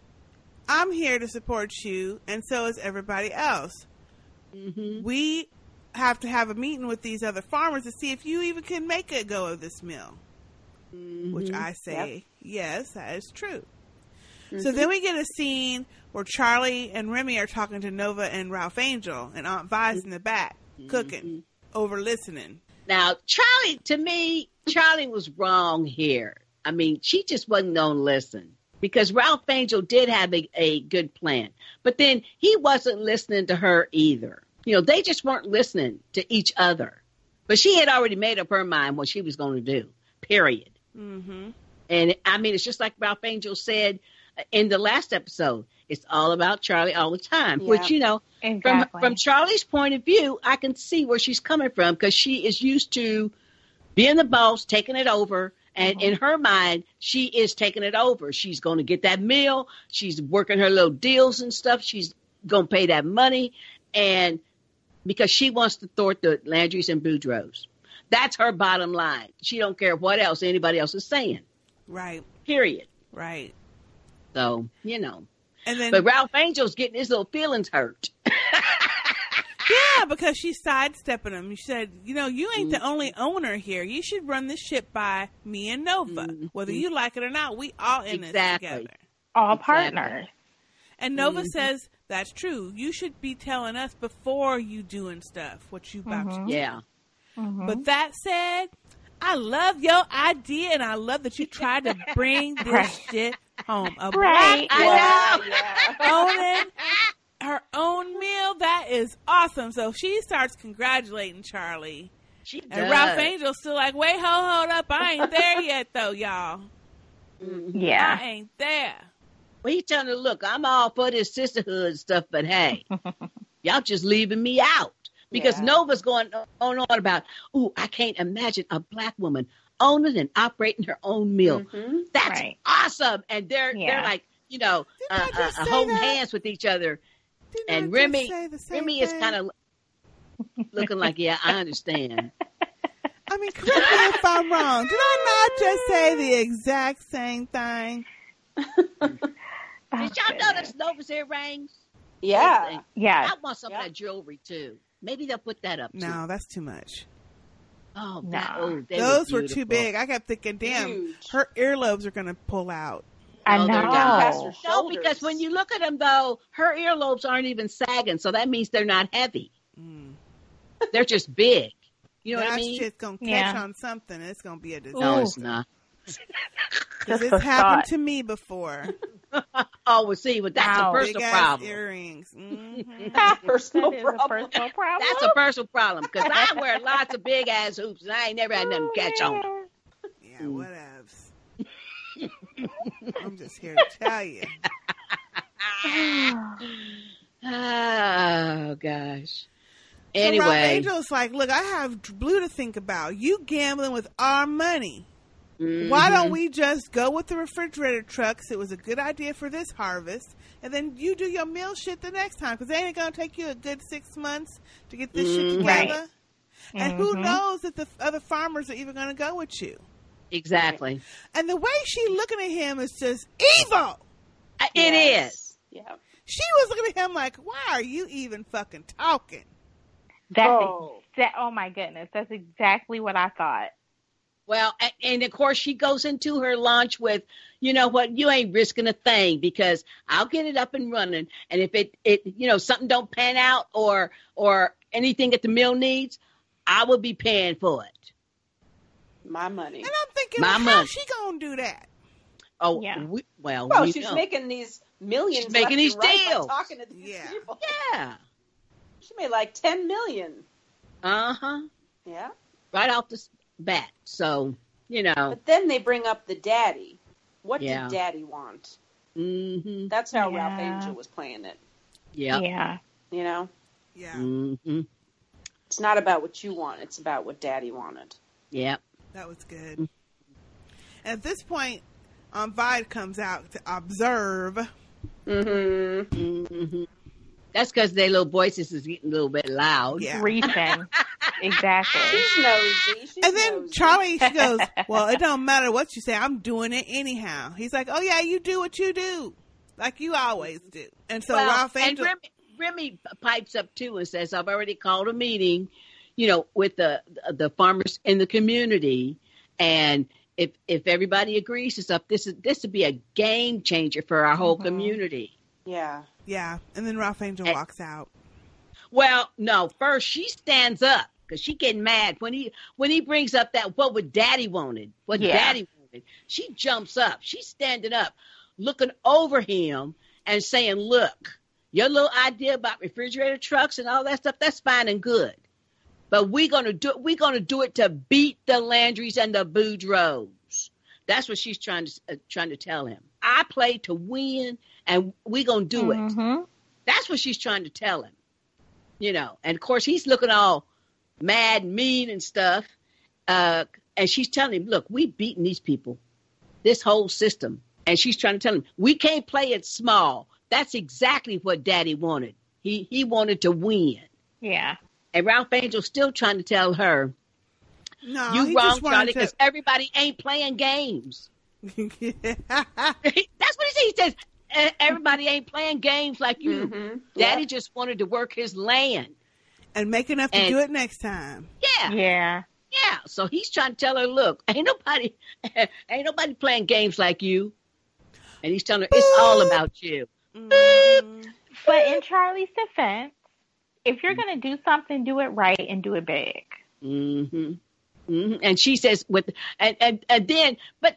I'm here to support you, and so is everybody else. Mm-hmm. We have to have a meeting with these other farmers to see if you even can make a go of this mill. Mm-hmm. Which I say, yes, that is true. So then we get a scene where Charlie and Remy are talking to Nova and Ralph Angel, and Aunt Vi's in the back, cooking, over listening. Now, Charlie, to me, Charlie was wrong here. I mean, she just wasn't going to listen because Ralph Angel did have a, a good plan. But then he wasn't listening to her either. You know, they just weren't listening to each other. But she had already made up her mind what she was going to do, period. Mm-hmm. And, I mean, it's just like Ralph Angel said in the last episode. It's all about Charlie all the time, Yeah. which, you know, from, Exactly. from Charlie's point of view, I can see where she's coming from because she is used to being the boss, taking it over. And in her mind, she is taking it over. She's going to get that meal. She's working her little deals and stuff. She's going to pay that money. And because she wants to thwart the Landrys and Boudreaux. That's her bottom line. She don't care what else anybody else is saying, Right, period. right. So, you know. And then, But Ralph Angel's getting his little feelings hurt. yeah, because she's sidestepping him. She said, you know, you ain't the only owner here. You should run this ship by me and Nova. Mhm. Whether you like it or not, we all in Exactly. this together. All Exactly. partners. And Nova Mhm. says, that's true. You should be telling us before you doing stuff, what you about to do. Yeah. Mm-hmm. But that said, I love your idea, and I love that you tried to bring this Right. shit home. A Right. black I woman Yeah. owning her own meal, that is awesome. So she starts congratulating Charlie. She And does. Ralph Angel's still like, wait, hold, hold up. I ain't there yet, though, y'all. Yeah. I ain't there. Well, he's telling her, look, I'm all for this sisterhood stuff, but hey, y'all just leaving me out. Because Yeah. Nova's going on and on about, ooh, I can't imagine a black woman owning and operating her own mill. Mhm. That's Right. awesome. And they're Yeah. they're like, you know, Didn't I uh, uh, just uh, say holding that? hands with each other. Didn't And I just Remy, say the same Remy is thing? kind of looking like, yeah, I understand. I mean, correct me if I'm wrong. Did I not just say the exact same thing? Oh, Did y'all goodness. notice Nova's earrings? Yeah. Yes. I want some Yeah. of that jewelry too. Maybe they'll put that up too. No, that's too much. Oh, No. that, oh they Those were, too beautiful. big. I kept thinking, damn, Huge. her earlobes are going to pull out. I No, they're know. not. Past her No, shoulders. because when you look at them, though, her earlobes aren't even sagging, so that means they're not heavy. Mm. They're just big. You know that what I mean? shit's going to catch Yeah. on something. It's going to be a No, disaster. it's not. 'Cause Just it's the happened thought. to me before. Oh, well, see, but that's Wow. a personal Big ass problem. earrings. hmm Personal That is a problem. personal problem. That's a personal problem because I wear lots of big ass hoops and I ain't never had nothing to catch on. Yeah, Mm. whatevs. I'm just here to tell you. Oh, gosh. So Anyway. Ralph Angel's like, look, I have Blue to think about. You gambling with our money. Mm-hmm. Why don't we just go with the refrigerator trucks? It was a good idea for this harvest. And then you do your meal shit the next time. Because it ain't going to take you a good six months to get this Mm-hmm. shit together. Right. And Mm-hmm. who knows if the other farmers are even going to go with you. Exactly. And the way she looking at him is just evil. Uh, It Yes. is. Yeah. She was looking at him like, why are you even fucking talking? That's Oh. exa- oh my goodness, that's exactly what I thought. Well, and, and of course she goes into her lunch with, you know what, you ain't risking a thing because I'll get it up and running. And if it, it you know, something don't pan out or or anything that the mill needs, I will be paying for it. My money. And I'm thinking, My well, money. how's she going to do that? Oh, Yeah. we, well, Well, we she's know. making these millions. She's making left these and right by deals. talking to these Yeah. people. Yeah. She made like ten million. Uh-huh. Yeah. Right off the bat. So, you know. But then they bring up the daddy. What Yeah. did daddy want? Mm-hmm. That's how Yeah. Ralph Angel was playing it. Yep. Yeah. You know, Yeah, Mm-hmm. it's not about what you want. It's about what daddy wanted. Yep. that was good. At this point, um, Vide comes out to observe. Mm-hmm. Mm-hmm. That's because their little voices is getting a little bit loud. Yeah. Reaching. Exactly. She's nosy. She's And then nosy. Charlie, she goes, well, it don't matter what you say. I'm doing it anyhow. He's like, oh, yeah, you do what you do. Like you always do. And so Well, Ralph and Angel... Remy, Remy pipes up too and says, I've already called a meeting, you know, with the the farmers in the community. And if if everybody agrees to stuff, this is this would be a game changer for our whole Mhm. community. Yeah. Yeah, and then Ralph Angel And- walks out. Well, no, first she stands up because she getting mad when he when he brings up that what would Daddy wanted, what Yeah. Daddy wanted. She jumps up. She's standing up, looking over him and saying, "Look, your little idea about refrigerator trucks and all that stuff, that's fine and good, but we're gonna do we're gonna do it to beat the Landrys and the Boudreaux." That's what she's trying to uh, trying to tell him. I play to win, and we're gonna do it. Mhm. That's what she's trying to tell him. You know, and of course he's looking all mad, mean and stuff. Uh, and she's telling him, look, we've beaten these people, this whole system. And she's trying to tell him, we can't play it small. That's exactly what Daddy wanted. He he wanted to win. Yeah. And Ralph Angel's still trying to tell her, No, you he wrong, just wanted Charlie, to- because everybody ain't playing games. Yeah. That's what he says. He says, "E- everybody ain't playing games like you. Mm-hmm. Daddy just wanted to work his land. And make enough to And- do it next time. Yeah. Yeah. Yeah, so he's trying to tell her, look, ain't nobody, ain't nobody playing games like you. And he's telling her, it's all about you. Mm. But in Charlie's defense, if you're going to do something, do it right and do it big. Mm-hmm. Mm-hmm. And she says, with, and, and, and then, but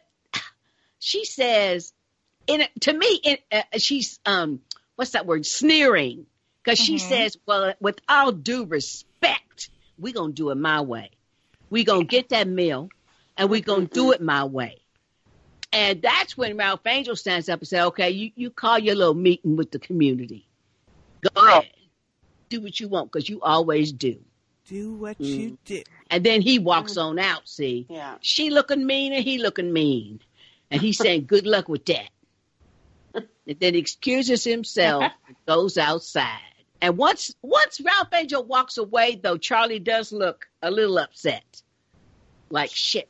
she says, in a, to me, in, uh, she's, um, what's that word? Sneering. Because she Mhm. says, well, with all due respect, we're going to do it my way. We're going to get that meal, and we're going to do it my way. And that's when Ralph Angel stands up and says, okay, you, you call your little meeting with the community. Go ahead. Do what you want, because you always do. Do what Mm. you do. And then he walks on out, see. Yeah. She looking mean and he looking mean. And he's saying, good luck with that. And then excuses himself and goes outside. And once once Ralph Angel walks away, though, Charlie does look a little upset. Like, shit,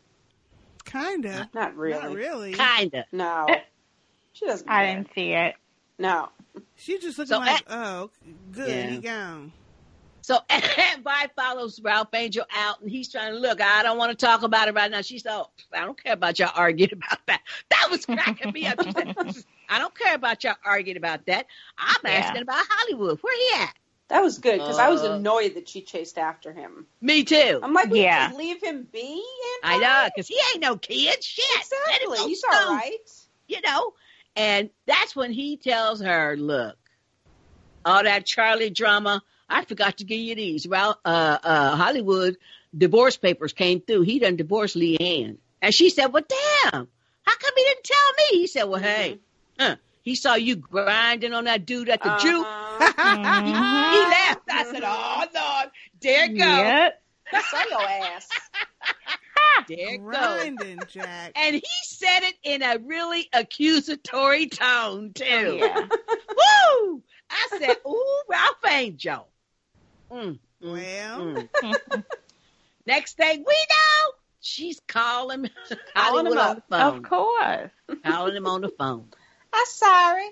Kinda. Not really. Not really. kinda. No. She doesn't. I care. didn't see it. No. She just looking So, like, uh, oh, good, Yeah. he gone. So Vi follows Ralph Angel out, and he's trying to look. I don't want to talk about it right now. She's like, oh, I don't care about y'all arguing about that. That was cracking me up. She said, I don't care about y'all arguing about that. I'm Yeah. asking about Hollywood. Where he at? That was good because I was Uh. annoyed that she chased after him. Me too. I'm like, we Yeah. just leave him be. I Aunt know, Vi? because he ain't no kid. Shit. Let him Exactly. go He's snoop, all right. You know? And that's when he tells her, look, all that Charlie drama, I forgot to give you these. Ralph, uh, uh, Hollywood divorce papers came through. He done divorced Leanne. And she said, well, damn, How come he didn't tell me? He said, well, hey, huh, he saw you grinding on that dude at the Uh-huh. juke. Mm-hmm. he, he laughed. I said, oh, Lord, there it goes. Yep. I saw your ass. There it goes. Grinding, Jack. And he said it in a really accusatory tone, too. Yeah. Woo! I said, ooh, Ralph Angel. Mm, mm, Well. mm. Next thing we know, she's calling Calling him Hollywood on up. the phone. Of course. Calling him on the phone. I'm sorry.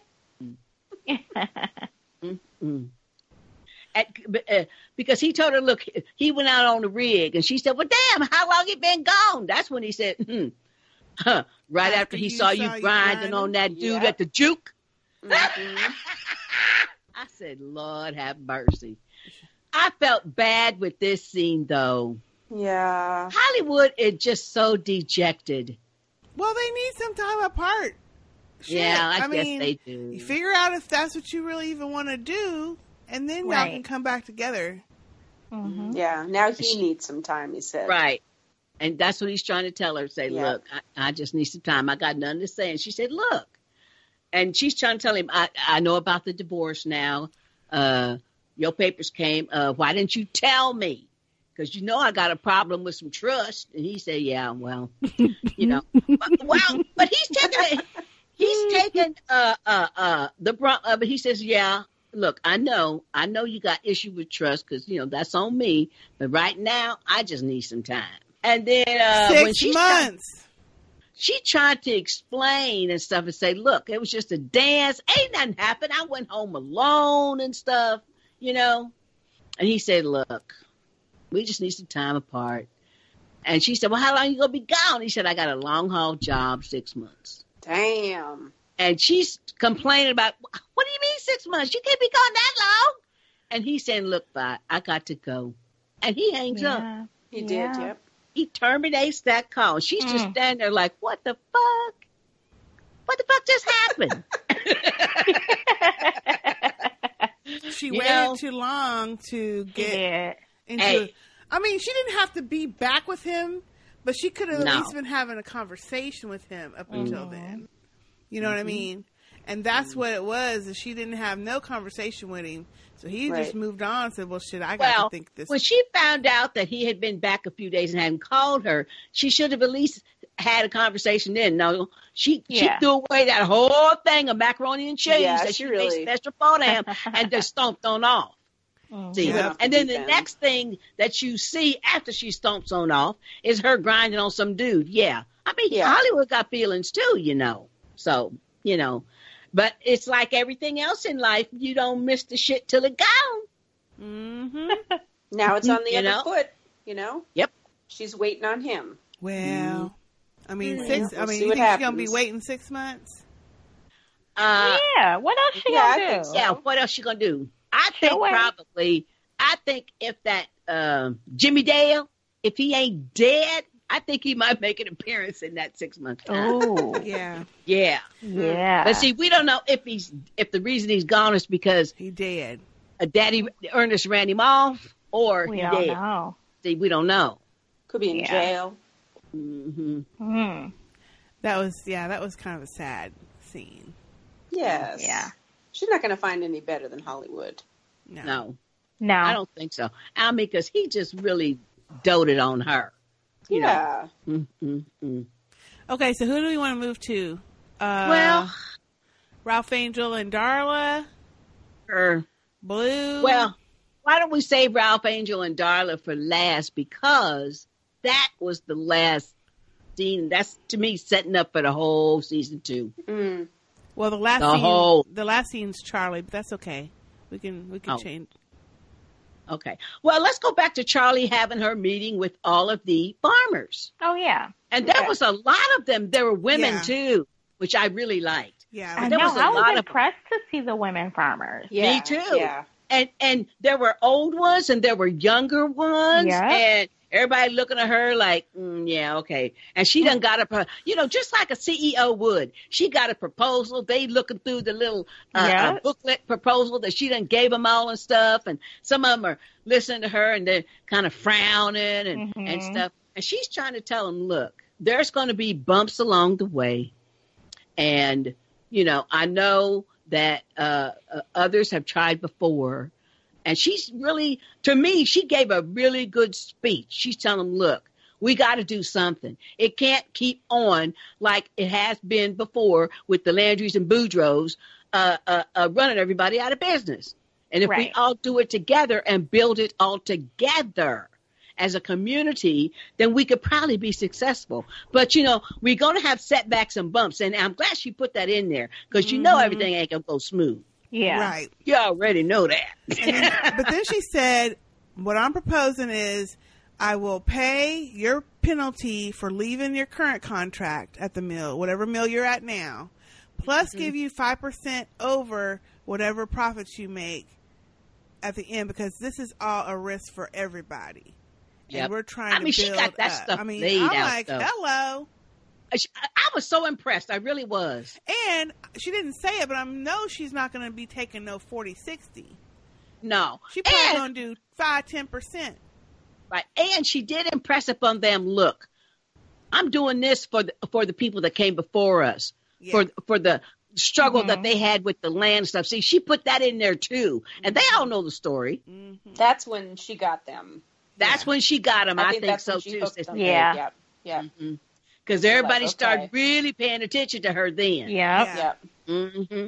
Mm. At, uh, because he told her, look, he went out on the rig, and she said, well, damn, how long you been gone? That's when he said, hmm. Huh. Right after, After he you saw you saw you grinding grinding? on that dude Yeah. at the juke. Mhm. I said, Lord have mercy. I felt bad with this scene, though. Yeah. Hollywood is just so dejected. Well, they need some time apart. Shit. Yeah, I, guess mean, they do. you figure out if that's what you really even want to do, and then y'all Right. can come back together. Mhm. Yeah. Now he needs some time, he said. Right. And that's what he's trying to tell her. Say, Yeah. look, I, I just need some time. I got nothing to say. And she said, look. And she's trying to tell him, I, I know about the divorce now. Uh, your papers came. Uh, why didn't you tell me? Because you know I got a problem with some trust. And he said, yeah, well, you know. but, well, but he's taking it. He's taking uh, uh, uh, the brunt of it. He says, yeah, look, I know. I know you got issue with trust because, you know, that's on me. But right now, I just need some time. And then uh, Six when she's months. Trying, she tried to explain and stuff and say, look, it was just a dance. Ain't nothing happened. I went home alone and stuff, you know. And he said, look, we just need some time apart. And she said, well, how long you going to be gone? He said, I got a long haul job, six months. Damn. And she's complaining about, what do you mean six months? You can't be gone that long. And he's saying, look, bye, I got to go. And he hangs up. Yeah. He Yeah. did, yep. He terminates that call. She's just Mm. standing there like, what the fuck? What the fuck just happened? She You waited know? too long to get Yeah. into. Hey. I mean, she didn't have to be back with him, but she could have at No. least been having a conversation with him up until Mhm. then. You know what I mean? And that's what it was. Is she didn't have no conversation with him, so he Right. just moved on. And said, "Well, shit, I got Well, to think this." when she found out that he had been back a few days and hadn't called her, she should have at least had a conversation then. No, she Yeah. she threw away that whole thing of macaroni and cheese Yeah, that she she really- made special for him and just stomped on off. Mhm. See, Yeah. and then the Deep end. next thing that you see after she stomps on off is her grinding on some dude. Yeah, I mean Yeah. Hollywood got feelings too, you know. So you know, but it's like everything else in life. You don't miss the shit till it gone. Mm-hmm. Now it's on the You other know? foot, you know? Yep. She's waiting on him. Well, I mean, Yeah. six. I We'll mean, see you what think she's gonna be happens. waiting six months? Uh, Yeah. What else she Yeah, I gonna think do? so. Yeah, what else you gonna do? I think She'll wait. probably. I think if that um, Jimmy Dale, if he ain't dead, I think he might make an appearance in that six month time. Oh. Yeah, Yeah, Yeah. but see, we don't know if he's if the reason he's gone is because he did. a daddy Ernest ran him off or we he don't dead. know. See, we don't know. Could be in Yeah. jail. hmm Hmm. That was yeah. That was kind of a sad scene. Yes. Yeah. She's not going to find any better than Hollywood. No. No, No. I don't think so. I mean, because he just really doted on her. You Yeah. know. Mm-hmm. Okay, so who do we want to move to? Uh, Well, Ralph Angel and Darla, her. Blue. Well, why don't we save Ralph Angel and Darla for last? Because that was the last scene. That's, to me, setting up for the whole season two. Mm. well, the last the scene, whole- the last scene's Charlie, but that's okay. We can we can Oh. change. Okay. Well, let's go back to Charlie having her meeting with all of the farmers. Oh yeah. And there Yeah. was a lot of them. There were women, Yeah. too, which I really liked. Yeah, I there know. was a I was lot of- impressed to see the women farmers. Yeah. Me too. Yeah. And and there were old ones and there were younger ones. Yeah. And everybody looking at her like, mm, yeah, okay. And she done got a, pro- you know, just like a C E O would. She got a proposal. They looking through the little uh, Yeah. uh, booklet proposal that she done gave them all and stuff. And some of them are listening to her and they're kind of frowning and, and Mhm. stuff. And she's trying to tell them, look, there's going to be bumps along the way. And, you know, I know that uh, uh, others have tried before. And she's really, to me, she gave a really good speech. She's telling them, look, we got to do something. It can't keep on like it has been before with the Landrys and Boudreaux uh, uh, uh, running everybody out of business. And if Right. we all do it together and build it all together as a community, then we could probably be successful. But, you know, we're going to have setbacks and bumps. And I'm glad she put that in there because you know everything ain't going to go smooth. Yeah. Right. You already know that. And then- but then she said, what I'm proposing is I will pay your penalty for leaving your current contract at the mill, whatever mill you're at now, plus Mm-hmm. give you five percent over whatever profits you make at the end, because this is all a risk for everybody. Yep. And we're trying I mean, to she build got that up. stuff I mean, laid I'm out, like, though. hello. I, I was so impressed. I really was. And she didn't say it, but I know she's not going to be taking no forty sixty. No. She probably And- going to do five, ten percent. Right. And she did impress upon them, look, I'm doing this for the, for the people that came before us, Yeah. for for the struggle Mm-hmm. that they had with the land stuff. See, she put that in there too. And they all know the story. That's when she got them. That's when she got them. I, I think, think, that's so when she too. hooked them. Yeah. Yep. Yep. Because Like, everybody okay. started really paying attention to her then. Yep. Yeah. Yep. hmm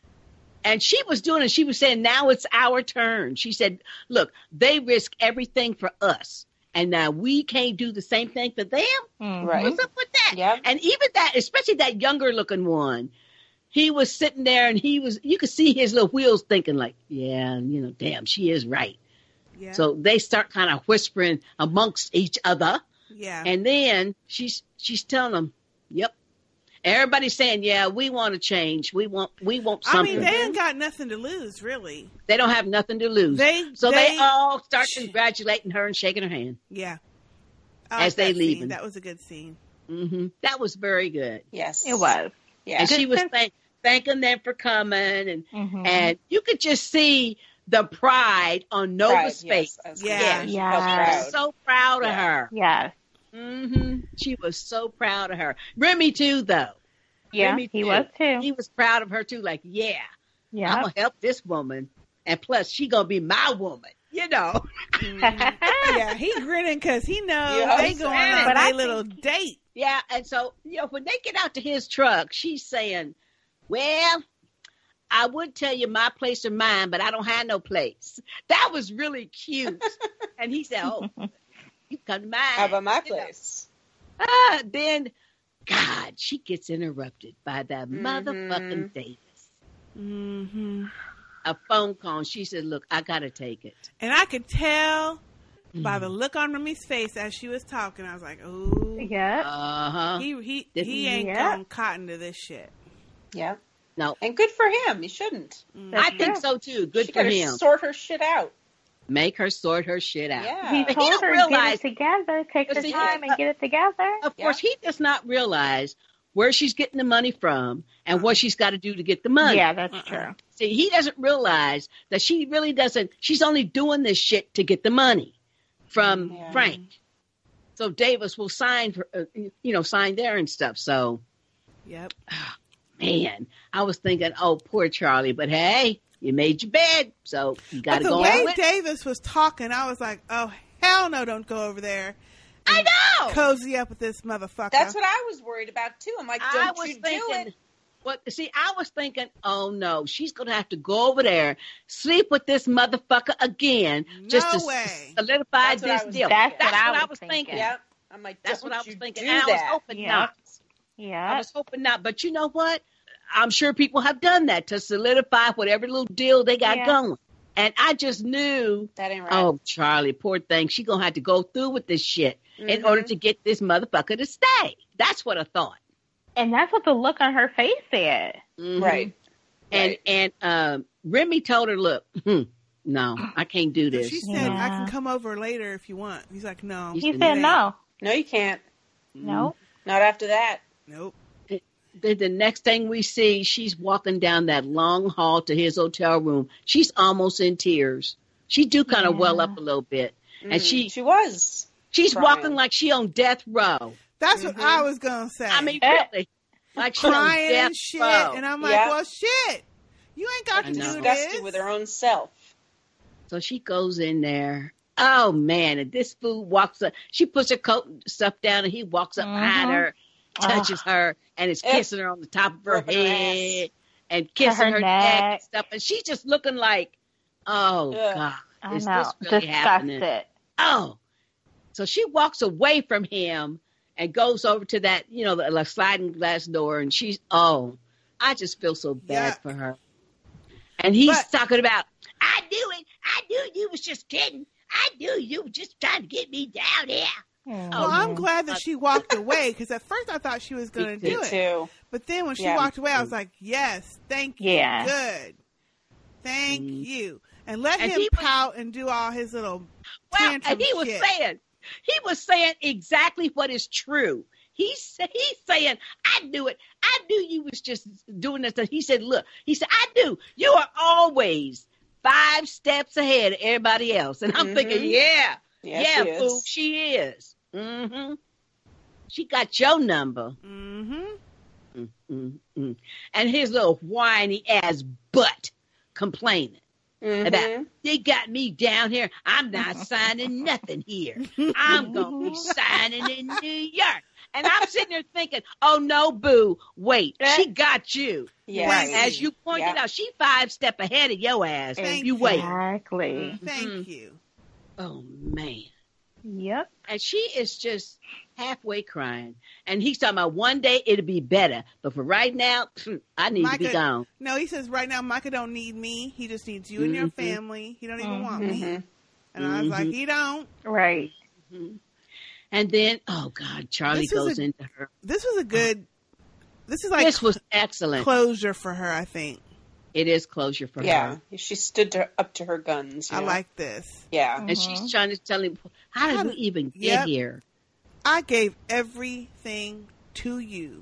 And she was doing it. She was saying, now it's our turn. She said, look, they risk everything for us. And now we can't do the same thing for them. Mhm. Right. What's up with that? Yep. And even that, especially that younger looking one, he was sitting there and he was, you could see his little wheels thinking like, yeah, you know, damn, she is right. Yeah. So they start kind of whispering amongst each other. yeah. And then she's, she's telling them, yep. Everybody's saying, yeah, we want to change. We want, we want I something. mean, they ain't got nothing to lose, really. They don't have nothing to lose. They- so they, they- all start congratulating her and shaking her hand. Yeah. I As like they that leaving. scene. That was a good scene. hmm That was very good. Yes. It was. Yeah. And she was Just- thank, thanking them for coming. And, Mhm. and you could just see the pride on Nova's Pride, face. yes. I was Yeah. gonna say, she Yeah. felt She proud. was so proud of Yeah. her. Yes. hmm She was so proud of her. Remy too, though. Yeah, Remy, he too. was too. He was proud of her too. Like, yeah, I'm Yeah. gonna help this woman, and plus she gonna be my woman. You know. Yeah, he grinning because he knows Yeah, they I'm going saying. on But I their little date. Yeah, and so, you know, when they get out to his truck, she's saying, well, I would tell you my place or mine, but I don't have no place. That was really cute. And he said, oh, you come to mine. How about my You know. place? Ah, then, God, she gets interrupted by that Mm-hmm. motherfucking Davis. Mm-hmm. A phone call. She said, look, I got to take it. And I could tell by Mm. the look on Remy's face as she was talking. I was like, ooh. Yep. Uh-huh. He he Did he he? ain't Yeah. gonna cotton to this shit. Yeah. No, And good for him. He shouldn't. That's I think true. so, too. Good she for gotta him. sort her shit out. Make her sort her shit out. Yeah. He But he told don't her realize- get it together. Take But the see, time uh, and get it together. Of Yeah. course, he does not realize where she's getting the money from and what she's got to do to get the money. Yeah, that's true. See, he doesn't realize that she really doesn't, she's only doing this shit to get the money from Yeah. Frank. So Davis will sign, for, uh, you know, sign there and stuff. So, Yep. man, I was thinking, oh, poor Charlie, but hey, you made your bed, so you got But to the go way on with it. Davis was talking, I was like, oh hell no, don't go over there. I know. Cozy up with this motherfucker. That's what I was worried about too. I'm like, I don't was you do thinking, it? what? See, I was thinking, oh no, she's gonna have to go over there, sleep with this motherfucker again, just No to way. s- solidify That's what I this was deal. That's That's what I what I was was thinking. thinking. Yeah. I'm like, That's don't what I was you thinking. do And I was that. hoping Yeah. not. I Yeah. was hoping not. But you know what? I'm sure people have done that to solidify whatever little deal they got Yeah. going. And I just knew, That ain't right. oh, Charlie, poor thing, she gonna have to go through with this shit in Mhm. order to get this motherfucker to stay. That's what I thought. And that's what the look on her face said. Mhm. Right. And Right. and um, Remy told her, look, hmm, no, I can't do So this. she said, I Yeah. can come over later if you want. He's like, no. He He said, said no. No, you can't. No. Not after that. Nope. The, the next thing we see, she's walking down that long hall to his hotel room. She's almost in tears. She do kind of Yeah. well up a little bit. And Mhm. she she was. she's crying. walking like she on death row. That's Mhm. what I was gonna say. I mean, Eh. really, like she on crying death and shit, row. and I'm like, Yep. well, shit, you ain't got I to know. do this. Disgusted with her own self. So she goes in there. Oh man! And this fool walks up. She puts her coat and stuff down, and he walks up behind Mhm. her, touches her, and is Eh. kissing her on the top of her Rubbing her head and kissing her her neck and neck. stuff. And she's just looking like, oh Ugh. God, I is know. this really happening? Disgusted. Oh, so she walks away from him and goes over to that, you know, the like, sliding glass door, and she's oh, I just feel so bad Yuck. for her. And he's But- talking about, I knew it. I knew you was just kidding. I knew you were just trying to get me down there. Mhm. Well, I'm Oh, glad that she walked away because at first I thought she was going to Me do Me it. too. But then when she Yeah. walked away, I was like, yes, thank you. Yeah. Good. Thank Mhm. you. And let And him he was- pout and do all his little Well, tantrum and he was shit. saying, he was saying exactly what is true. He's he's saying, I knew it. I knew you was just doing this. He said, look, he said, I knew you are always five steps ahead of everybody else. And I'm Mhm. thinking, yeah, Yeah, yeah, she is. fool, she is. Mm-hmm. She got your number. Mm-hmm. Mm-hmm. And his little whiny ass butt complaining Mhm. about, they got me down here. I'm not signing nothing here. I'm going to be signing in New York. And I'm sitting there thinking, oh, no, boo, wait, she got you. Yes. Right. As you pointed Yep. out, she five step ahead of your ass. Thank you you. wait. Exactly. Thank Mhm. you. Oh, man. Yep. And she is just halfway crying. And he's talking about one day it'll be better. But for right now, I need to be Micah- gone. No, he says right now Micah don't need me. He just needs you and your Mhm. family. He don't even want me. Mhm. And I was like, Mhm. he don't. Right. Mhm. And then, oh, God, Charlie This was goes a- into her. This was a good. This is like This was excellent. closure for her. I think. It is closure for Yeah, her. she stood to, up to her guns. you I know? like this. Yeah. And she's trying to tell him, how How did we did- even get Yep. here? I gave everything to you,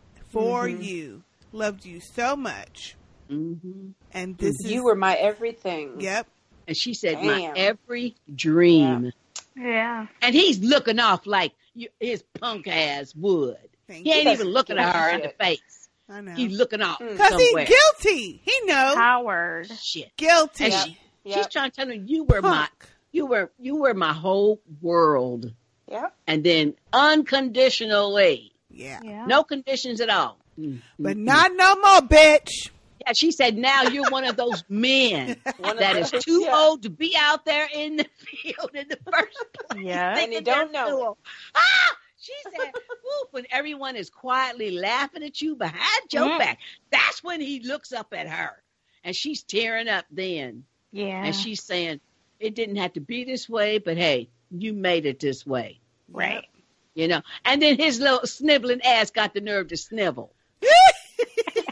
for Mhm. you, loved you so much, hmm and this is You were my everything. Yep. And she said, my Damn. every dream. Yeah. And he's looking off like you, his punk ass would. Thank He you. ain't even looking at her in the Shit. face. I know. He's looking off Mm. Because he's somewhere. guilty. He knows. Howard. Shit. Guilty. And Yep. she, Yep. she's trying to tell him, you were my, Punk. you were, you were my whole world. Yep. And then unconditionally, Yeah. Yeah. no conditions at all. But Mm-mm. not no more, bitch. Yeah, she said, now you're one of those men One of that is those, too yeah. old to be out there in the field in the first place. Yeah. And you Thinking don't they're know cool. Ah! She said, whoop, when everyone is quietly laughing at you behind your Mm. back, that's when he looks up at her. And she's tearing up then. Yeah. And she's saying, it didn't have to be this way, but hey, you made it this way. Right. You know? And then his little sniveling ass got the nerve to snivel. Shit!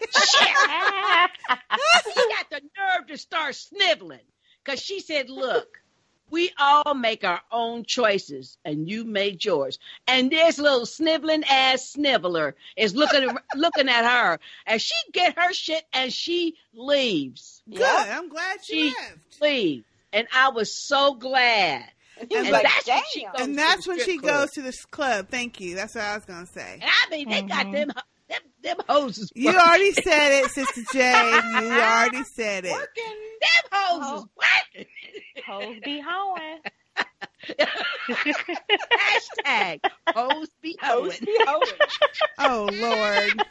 He got the nerve to start sniveling. Because she said, look, we all make our own choices, and you made yours. And this little sniveling ass sniveler is looking looking at her, and she get her shit and she leaves. Good. Yep. I'm glad she, She left. leaves. And I was so glad. And he was And like, that's when damn. she goes And to that's the when strip she club. goes to this club. Thank you. That's what I was gonna say. And I mean, they got Mhm. them, them, them hoses You working. already said it, Sister J. You already said it. working. Them hoses working. Hoes be hoeing. Hashtag hose be Hoes hoeing. be hoeing. Oh Lord.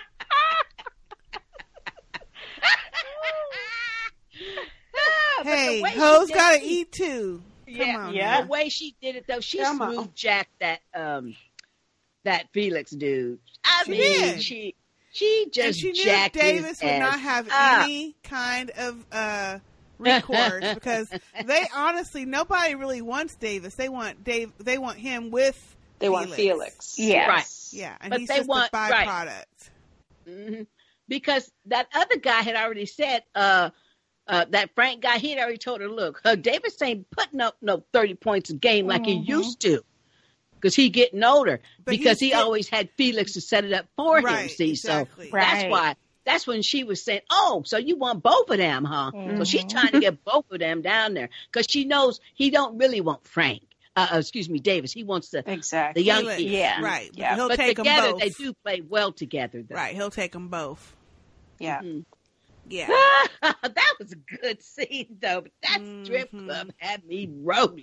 Ah, but the Hey, way she hoes did gotta it- eat too. Come Yeah, on. yeah. the way she did it though, she Come on. smooth jacked that um that Felix dude. I She mean, did. she she And just she knew jacked Davis his would not ass have up. any kind of uh, recourse because they honestly nobody really wants Davis. They want Dave. They want him with. They want Felix. Felix. Yeah. Right. Yeah, and But he's they just want- a right. byproduct. Mhm. Because that other guy had already said, uh, uh, that Frank guy, he had already told her, look, uh, Davis ain't putting up no thirty points a game like he Mhm. used to. Because he getting older. But because he's he still- always had Felix to set it up for him. Right, See, exactly. so that's Right. why. That's when she was saying, oh, so you want both of them, huh? So she's Mhm. trying to get both of them down there. Because she knows he don't really want Frank. Uh, uh, excuse me, Davis. He wants the Exactly. the young Felix, kids. Yeah. Right. Yeah. He'll But take them together, both. they do play well together. Though. Right. He'll take them both. Yeah. Mhm. Yeah. That was a good scene, though. But that strip Mhm. club had me rolling.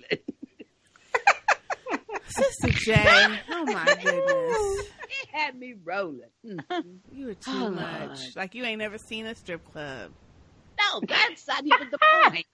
Sister J. Oh my goodness. It had me rolling. Mhm. You were too Oh, much. Lord. Like you ain't never seen a strip club. No, that's not even the point.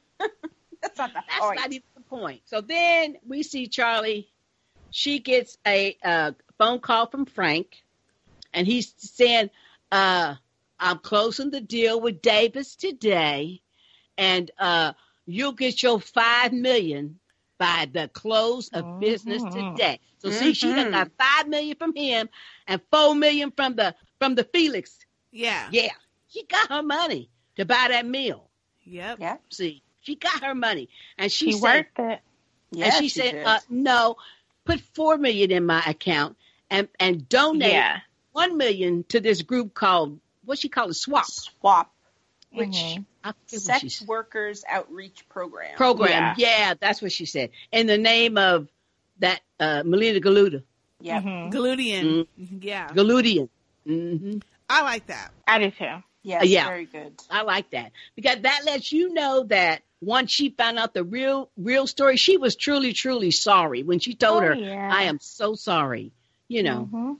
That's not the That's point. not even the point. So then we see Charlie. She gets a uh, phone call from Frank, and he's saying, uh, I'm closing the deal with Davis today, and uh, you'll get your five million dollars by the close of business today. So see, she done got five million dollars from him and four million dollars from the from the Felix. Yeah. Yeah, she got her money to buy that meal. Yep. Yeah. See, she got her money, and she She said, worked it. Yeah. and she, said, did. uh, "No, put four million in my account and and donate Yeah. one million to this group called what she called it, Swap, Swap. which Mhm. I forget what she Sex said. Workers Outreach Program. Program. Yeah. that's what she said. In the name of that uh, Melina Galuda, Yeah. Mhm. Galudian. Yeah. Galudian. hmm I like that. I do too. Yes. Uh, yeah. Very good. I like that because that lets you know that once she found out the real real story, she was truly, truly sorry when she told Oh, her, yeah. "I am so sorry." You know. Mhm.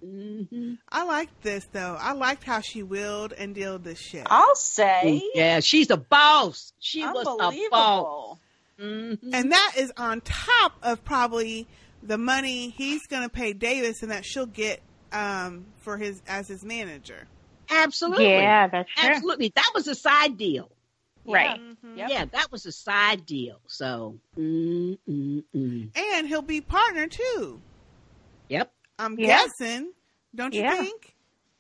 hmm I liked this though. I liked how she willed and dealed this shit. I'll say. Yeah, she's a boss. She was a boss. Unbelievable. Mhm. And that is on top of probably the money he's going to pay Davis and that she'll get um, for his as his manager. Absolutely. Yeah, that's true. Absolutely. That was a side deal. Right. Mhm. Yep. Yeah, that was a side deal. So, mm, mm, mm. And he'll be partner too. Yep. I'm Yeah. guessing. Don't you Yeah. think?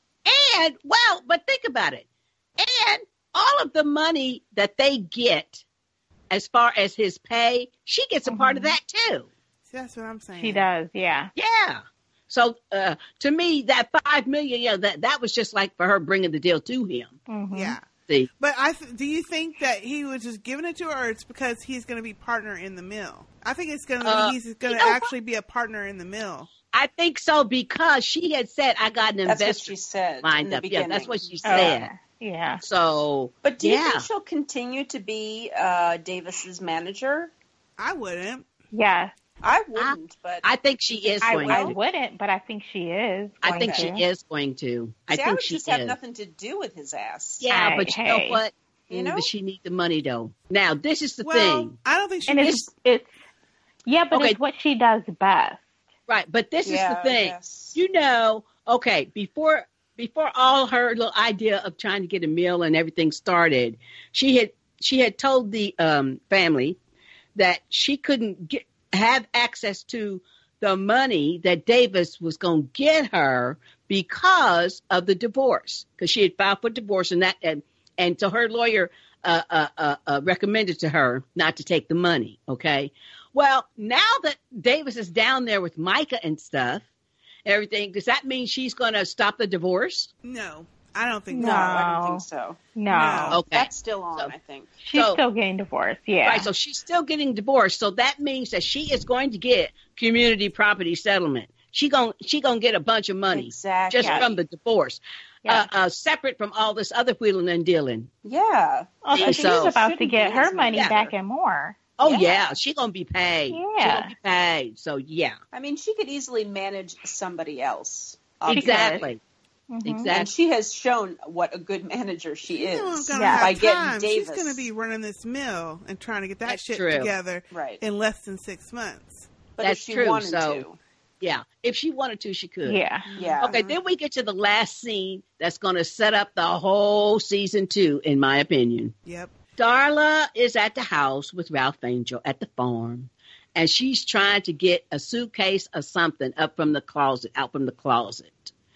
And, well, but think about it. And all of the money that they get as far as his pay, she gets a part of that too. See, that's what I'm saying. She does. Yeah. Yeah. So, uh, to me, that five million, yeah, that, that was just like for her bringing the deal to him. Mhm. Yeah. See? But I th- do you think that he was just giving it to her, or it's because he's going to be partner in the mill? I think it's going to Uh, he's going you to know actually be a partner in the mill. I think so because she had said, I got an That's what investor she said in lined the up. beginning. Yeah, that's what she Oh, said. yeah. So, But do you yeah. think she'll continue to be uh, Davis's manager? I wouldn't. Yeah. I wouldn't, but I think she is I, going I to. wouldn't, but I think she is. I going think to. she is going to. I see, I think would she just is. have nothing to do with his ass. Yeah, Hey, but you hey. know what? You Mm, know? But she needs the money though. Now, this is the Well, thing. I don't think she And needs. it's, it's yeah, but Okay. it's what she does best. Right, but this Yeah, is the thing. yes. You know, okay, before before all her little idea of trying to get a meal and everything started, she had she had told the um, family that she couldn't get have access to the money that Davis was going to get her because of the divorce, because she had filed for divorce, and that and and so her lawyer uh, uh, uh, uh, recommended to her not to take the money. Okay, well now that Davis is down there with Micah and stuff, everything, does that mean she's going to stop the divorce? No, I don't think No, so. I don't No. think so. No. No. Okay, That's still on, So- I think. She's So- still getting divorced. Yeah. right. So she's still getting divorced. So that means that she is going to get community property settlement. She gon' she gonna get a bunch of money Exactly. just from the divorce, Yeah. uh, uh, separate from all this other wheeling and dealing. Yeah. Oh, so And she's so- about to Shouldn't get be her as money much. back and more. Oh Yeah. yeah, she gonna be paid. She Yeah. gonna be paid. So yeah, I mean, she could easily manage somebody else. She could. exactly, Mhm. exactly. And she has shown what a good manager she She's not is gonna Yeah. by have getting time. Davis. She's going to be running this mill and trying to get that That's shit true. together Right. in less than six months. But That's if she true, wanted so- to. Yeah, if she wanted to, she could. Yeah. Yeah. Okay, then we get to the last scene that's going to set up the whole season two, in my opinion. Yep. Darla is at the house with Ralph Angel at the farm, and she's trying to get a suitcase or something up from the closet, out from the closet.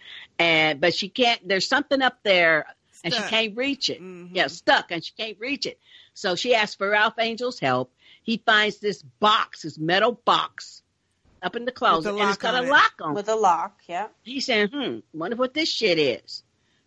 And but she can't. There's something up there, and Stuck. she can't reach it. Mhm. Yeah, stuck, and she can't reach it. So she asks for Ralph Angel's help. He finds this box, this metal box, up in the closet, a and it's lock got on a it. lock on it. With a lock, yeah. He's saying, hmm, wonder what this shit is.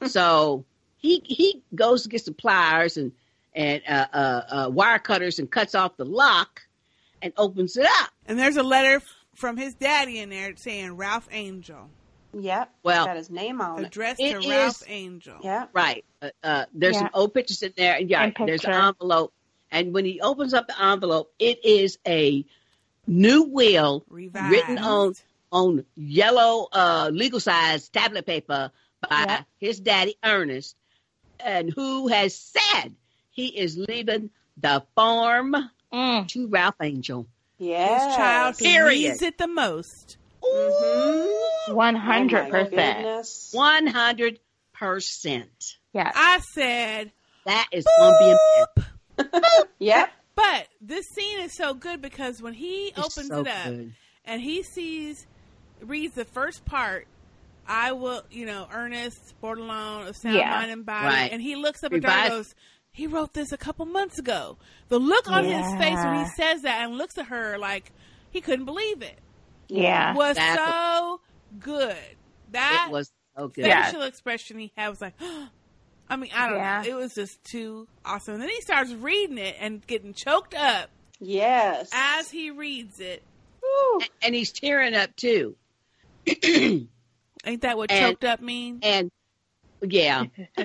So he he goes to get some pliers and and uh, uh, uh, wire cutters and cuts off the lock and opens it up. And there's a letter f- from his daddy in there saying Ralph Angel. Yep. Well, got his name on it. Addressed It to is- Ralph Angel. Yeah. Right. Uh, uh, there's Yeah. some old pictures in there. And yeah, And there's an picture. envelope. And when he opens up the envelope, it is a new will Revised. written on on yellow uh, legal size tablet paper by Yep. his daddy Ernest, and who has said he is leaving the farm Mm. to Ralph Angel. Yes. His child who Period. needs it the most. Mhm. One Oh, hundred my percent. goodness. One hundred percent. Yes. I said, That is going to be a Yep. but this scene is so good because when he It's opens so it up good. and he sees, reads the first part, I will, you know, Ernest, Bordelon of Sound Yeah. Mind and Body, Right. and he looks up at Dark Revised. and goes, he wrote this a couple months ago. The look on his face when he Yeah. says that and looks at her like he couldn't believe it Yeah. was Exactly. so good. That It was so good. Yeah. facial expression he had was like, I mean, I don't Yeah. know. It was just too awesome. And then he starts reading it and getting choked up Yes. as he reads it. Woo. A- And he's tearing up too. Ain't that what And- choked up mean? And yeah.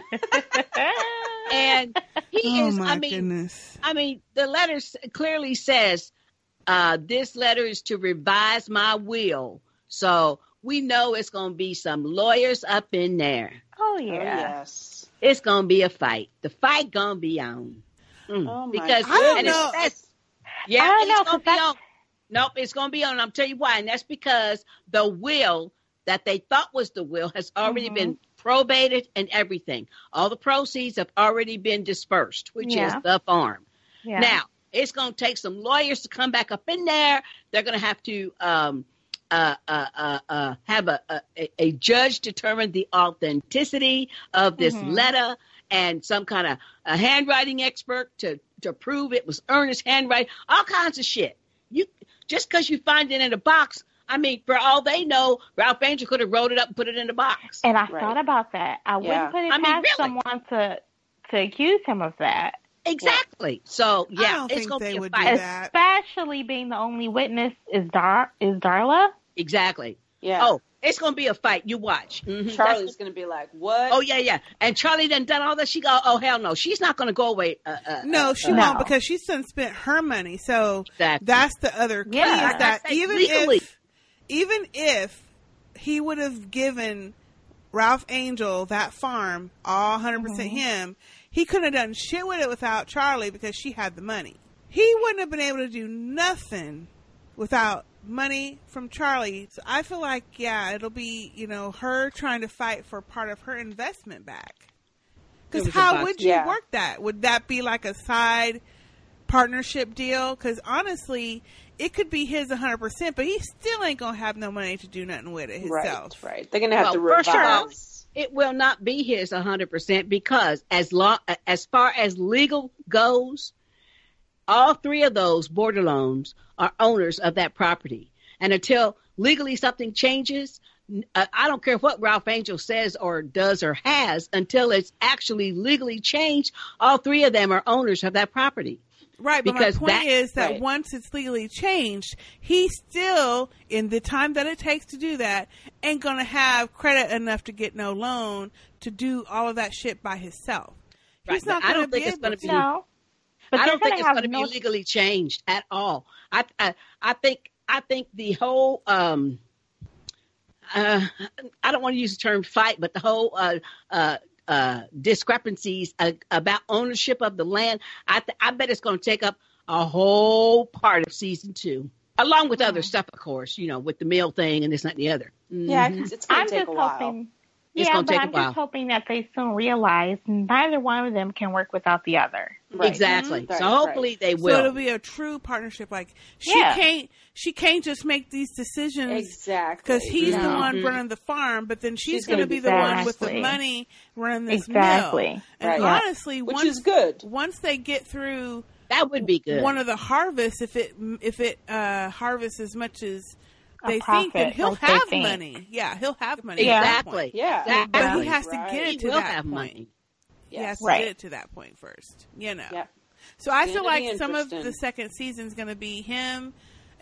And he Oh is, my I mean, goodness. I mean, the letter s- clearly says, uh, this letter is to revise my will. So we know it's going to be some lawyers up in there. Oh Oh, yeah. yes. It's going to be a fight. The fight going to be on. Mm. Oh, my because I don't and know. It's, that's, yeah, I don't it's know, going to 'cause be that's- on. Nope, it's going to be on. I'll tell you why. And that's because the will that they thought was the will has already Mhm. been probated and everything. All the proceeds have already been dispersed, which Yeah. is the farm. Yeah. Now, it's going to take some lawyers to come back up in there. They're going to have to um, uh, uh, uh, uh, have a, a, a judge determine the authenticity of this Mhm. letter, and some kind of a handwriting expert to, to prove it was Ernest's handwriting, all kinds of shit. You just because you find it in a box, I mean, for all they know, Ralph Angel could have wrote it up and put it in the box. And I Right. thought about that. I Yeah. wouldn't put it I mean, past really. someone to to accuse him of that. Exactly. So, I yeah, don't it's think going to they be a would do fight. that. Especially being the only witness is Dar is Darla. Exactly. Yeah. Oh, it's going to be a fight. You watch. Mhm. Charlie's That's- going to be like, what? Oh, yeah, yeah. And Charlie done done all that. She go, oh, hell no. She's not going to go away. Uh, uh, No, uh, she uh, No. won't because she's done spent her money. So Exactly. that's the other key Yeah. is Like I that said, even legally. if even if he would have given Ralph Angel that farm all one hundred percent Mm-hmm. him, he couldn't have done shit with it without Charlie because she had the money. He wouldn't have been able to do nothing without money from Charlie. So I feel like, yeah, it'll be, you know, her trying to fight for part of her investment back. Because It was a how box. would you Yeah. work that? Would that be like a side partnership deal? Because honestly, it could be his one hundred percent, but he still ain't going to have no money to do nothing with it himself. Right, right. They're going to have Well, to first of all, revise. it will not be his one hundred percent because as long as far as legal goes, all three of those border loans are owners of that property. And until legally something changes, uh, I don't care what Ralph Angel says or does or has, until it's actually legally changed, all three of them are owners of that property. Right, but Because my point that- is that right. once it's legally changed, he still, in the time that it takes to do that, ain't going to have credit enough to get no loan to do all of that shit by himself. Right, He's not but I going don't to be think it's able gonna to. be- No. But I they're don't think gonna it's have going to no- be legally changed at all. I, I I think I think the whole um uh I don't want to use the term fight, but the whole uh uh uh discrepancies uh, about ownership of the land. I th- I bet it's going to take up a whole part of season two, along with other stuff, of course. You know, with the mill thing and this, that, and the other. Yeah, Mhm. it's, it's going I'm to take just a while. hoping. It's yeah, gonna but take a I'm while. just hoping that they soon realize neither one of them can work without the other. Right. Exactly. Mhm. So Right, hopefully right. they So will. it'll be a true partnership. Like she Yeah. can't, she can't just make these decisions Exactly. because he's the No. one running the farm, but then she's, She's going to gonna be be the one with the Exactly. money running this Exactly. mill. And Right. Yeah. honestly, Which once is good. once they get through That would be good. one of the harvests, if it if it uh, harvests as much as A they think, then profit, he'll like they have think. money. Yeah, he'll have money. Yeah. at that Exactly. point. Yeah. Exactly. But he has to Right. get He it to will that have point. money. He has to Right. get it to that point first. You know. Yep. So I It's feel gonna be like some of the interesting. second season is going to be him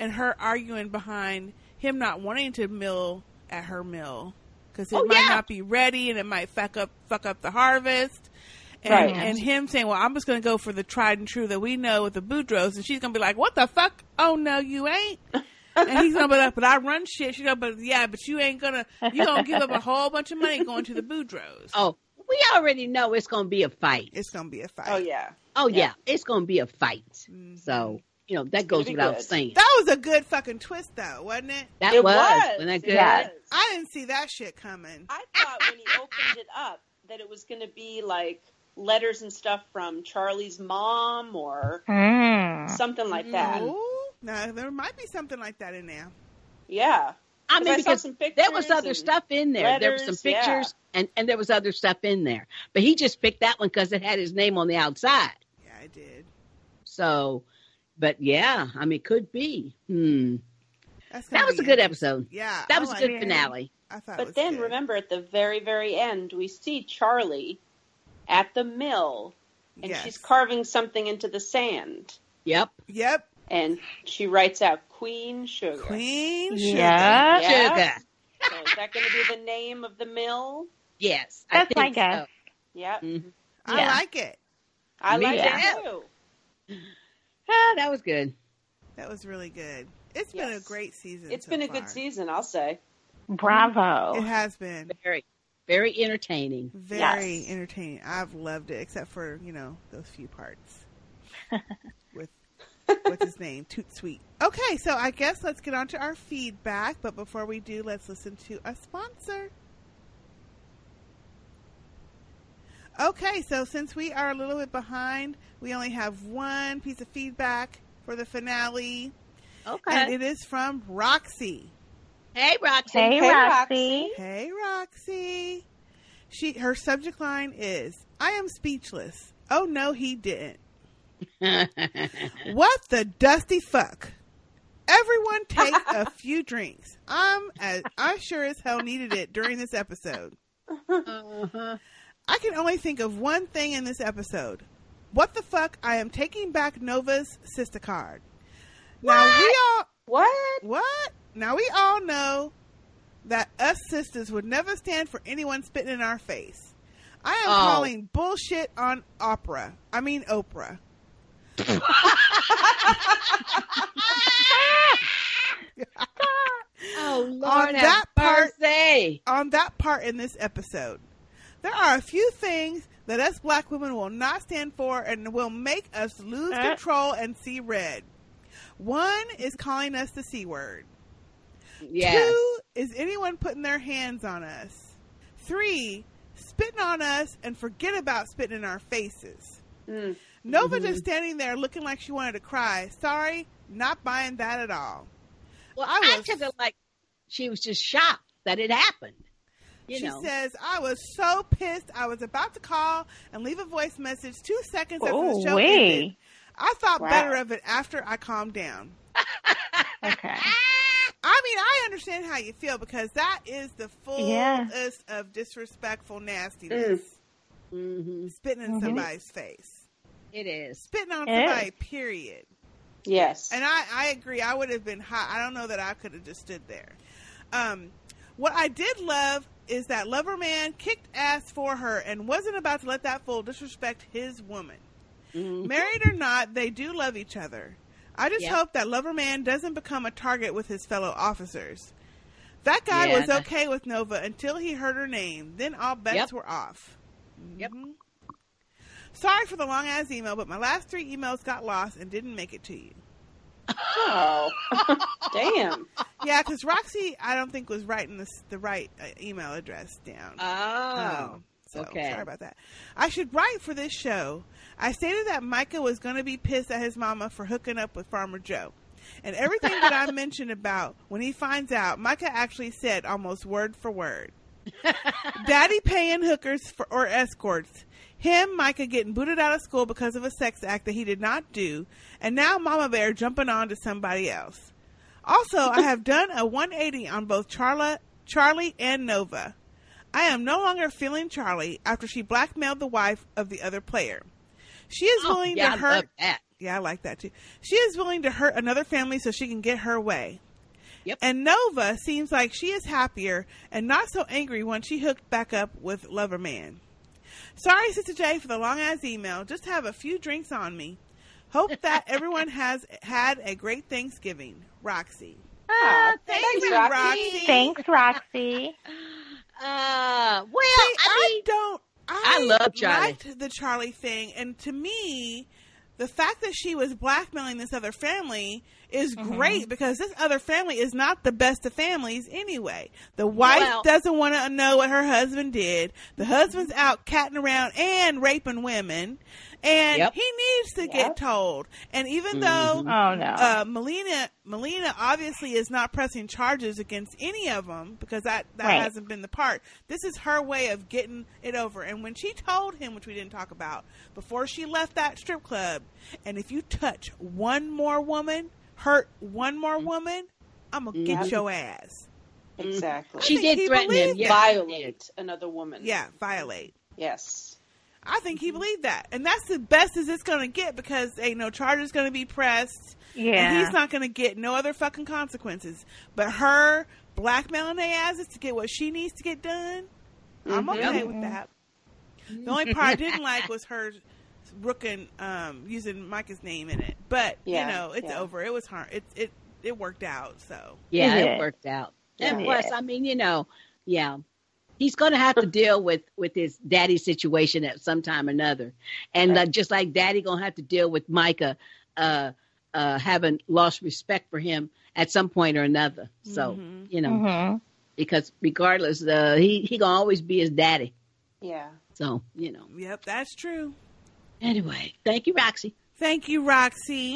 and her arguing behind him not wanting to mill at her mill because it Oh, might yeah. not be ready and it might fuck up fuck up the harvest. And, Right. and him saying, well, I'm just going to go for the tried and true that we know with the Boudreaux. And she's going to be like, what the fuck? Oh, no, you ain't. And he's going to be like, but I run shit. She's going to be like, yeah, but you ain't going to, you're going to give up a whole bunch of money going to the Boudreaux. Oh, we already know it's going to be a fight. It's going to be a fight. Oh, yeah. Oh, Yeah. yeah. It's going to be a fight. Mhm. So, you know, that gonna goes be without good. saying. That was a good fucking twist, though, wasn't it? That It was. was. Wasn't that good? Yes. I didn't see that shit coming. I thought when he opened it up that it was going to be like letters and stuff from Charlie's mom or Mm. something like that. Oh, now there might be something like that in there. Yeah. I mean, I saw because some there was pictures other and stuff in there. there were some letters, yeah. pictures, and, and there was other stuff in there. But he just picked that one because it had his name on the outside. Yeah, I did. So, but yeah, I mean, could be. Hmm. That's gonna That was be a good interesting. episode. Yeah, That I was a like good it. finale. I thought it But was then good. remember at the very, very end, we see Charlie at the mill and Yes. she's carving something into the sand. Yep. Yep, And she writes out Queen Sugar. Queen Sugar. Yeah. Yeah. Sugar. So is that going to be the name of the mill? Yes. I That's my think guess. Yeah. Mhm. I Yeah. like it. I Me like too. it too. So. Ah, that was good. That was really good. It's been a Yes. great season. It's so been a far. good season, I'll say. Bravo. It has been Very, very entertaining. very Yes. entertaining. I've loved it, except for you know those few parts with what's his name, Toot Sweet. Okay, so I guess let's get on to our feedback. But before we do, let's listen to a sponsor. Okay, so since we are a little bit behind, we only have one piece of feedback for the finale, Okay. and it is from Roxy. Hey, Roxy. Hey, Hey, Roxy. Hey, Roxy. She her subject line is, "I am speechless. Oh no, he didn't. What the dusty fuck? Everyone take a few drinks. I'm as I sure as hell needed it during this episode. uh-huh. I can only think of one thing in this episode. What the fuck? I am taking back Nova's sister card. Now we all What? what? Now we all know that us sisters would never stand for anyone spitting in our face. I am Oh. calling bullshit on opera. I mean Oprah. Oh, Lord On have that part- mercy. On that part in this episode, there are a few things that us black women will not stand for and will make us lose Uh. control and see red. One is calling us the C word. Yes. Two is anyone putting their hands on us. Three, spitting on us and forget about spitting in our faces. Mm. Nova Mm-hmm. just standing there looking like she wanted to cry. Sorry, not buying that at all. Well, I I, was- took it like she was just shocked that it happened. You She know. says, I was so pissed. I was about to call and leave a voice message two seconds after the show Ooh-wee. ended. I thought Wow. better of it after I calmed down. Okay. I mean, I understand how you feel because that is the Yeah. fullest of disrespectful nastiness. hmm Spitting in Mhm. somebody's face. It is. Spitting on It somebody, is. period. Yes. And I, I agree. I would have been hot. I don't know that I could have just stood there. Um, what I did love is that Lover Man kicked ass for her and wasn't about to let that fool disrespect his woman. Mhm. Married or not, they do love each other. I just Yep. hope that Lover Man doesn't become a target with his fellow officers. That guy Yeah, was that- okay with Nova until he heard her name. Then all bets Yep. were off. Yep. Mhm. Sorry for the long ass email, but my last three emails got lost and didn't make it to you. Oh. Damn. Yeah, because Roxy, I don't think was writing the, the right uh, email address down. Oh. Um, so okay. sorry about that. I should write for this show. I stated that Micah was going to be pissed at his mama for hooking up with Farmer Joe. And everything that I mentioned about when he finds out, Micah actually said almost word for word. Daddy paying hookers for, or escorts. Him, Micah, getting booted out of school because of a sex act that he did not do. And now Mama Bear jumping on to somebody else. Also, I have done a one eighty on both Charla, Charlie and Nova. I am no longer feeling Charlie after she blackmailed the wife of the other player. She is Oh, willing yeah, to I hurt. love that. Yeah, I like that too. She is willing to hurt another family so she can get her way. Yep. And Nova seems like she is happier and not so angry when she hooked back up with Lover Man. Sorry, Sister J, for the long-ass email. Just have a few drinks on me. Hope that everyone has had a great Thanksgiving. Roxy. Ah, Thank thanks, you, Roxy. Roxy. Thanks, Roxy. Uh, well, See, I I, mean, don't. I, I love Charlie. liked the Charlie thing, and to me, the fact that she was blackmailing this other family is Mm-hmm. great because this other family is not the best of families anyway. The wife Well- doesn't want to know what her husband did. The husband's out catting around and raping women, and Yep. he needs to get Yep. told. And even Mm-hmm. though Oh, no. uh, Melina, Melina obviously is not pressing charges against any of them because that, that Right. hasn't been the part. This is her way of getting it over. And when she told him, which we didn't talk about, before she left that strip club, and if you touch one more woman, hurt one more woman, I'm going to get Yep. your ass. Exactly. she I think he did threaten him. believed Yeah, Violate another woman. Yeah, violate. Yes. I think he believed that. And that's the best as it's going to get because ain't no charges going to be pressed. Yeah. And he's not going to get no other fucking consequences. But her blackmailing their asses to get what she needs to get done, I'm okay with that. The only part I didn't like was her rooking, um, using Micah's name in it. But, Yeah, you know, it's yeah. over. It was hard. It, it, it worked out, so. Yeah, Yeah. it worked out. And Yeah. plus, I mean, you know, yeah, he's going to have to deal with with his daddy situation at some time or another, and uh, just like daddy going to have to deal with Micah, uh, uh, having lost respect for him at some point or another. So you know, Mm-hmm. because regardless, uh, he he gonna always be his daddy. Yeah. So you know. Yep, that's true. Anyway, thank you, Roxy. Thank you, Roxy.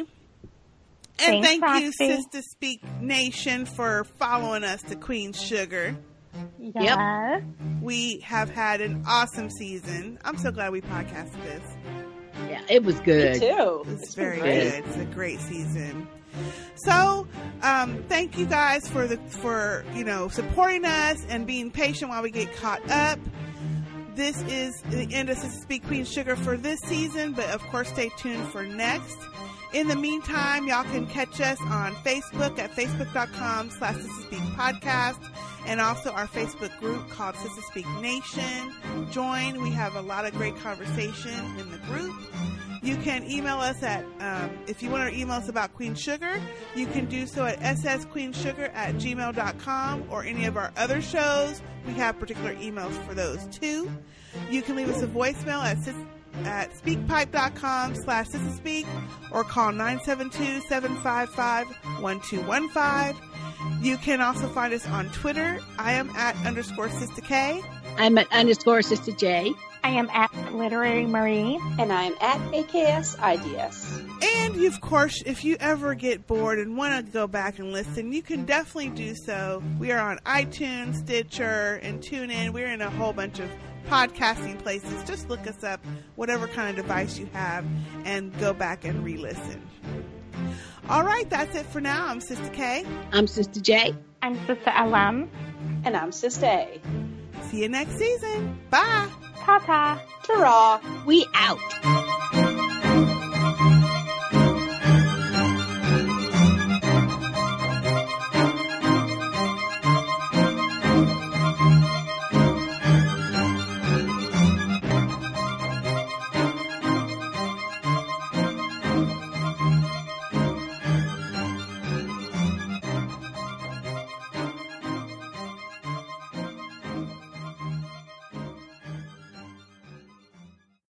And Thanks, thank you, Roxy. Sister Speak Nation, for following us to Queen Sugar. Yes. We have had an awesome season. I'm so glad we podcasted this. Yeah, it was Me good. too. It's been very great. good. It's a great season. So, um, thank you guys for the for you know supporting us and being patient while we get caught up. This is the end of Sister Speak Queen Sugar for this season, but of course, stay tuned for next. In the meantime, y'all can catch us on Facebook at facebook.com slash Sister Speak Podcast, and also our Facebook group called Sister Speak Nation. Join. We have a lot of great conversation in the group. You can email us at, um, if you want to email us about Queen Sugar, you can do so at ssqueensugar at gmail dot com or any of our other shows. We have particular emails for those too. You can leave us a voicemail at sis- at speakpipe.com slash sissaspeak or call nine seven two, seven five five, one two one five. You can also find us on Twitter. I am at underscore Sister K. I'm at underscore Sister J. I am at Literary Marie. And I'm at A K S I D S. And of course, if you ever get bored and want to go back and listen, you can definitely do so. We are on iTunes, Stitcher, and TuneIn. We're in a whole bunch of podcasting places. Just look us up, whatever kind of device you have, and go back and re-listen. All right, that's it for now. I'm Sister K. I'm Sister J. I'm Sister L M. And I'm Sister A. See you next season. Bye. Ta-ta. Ta-ra. We out.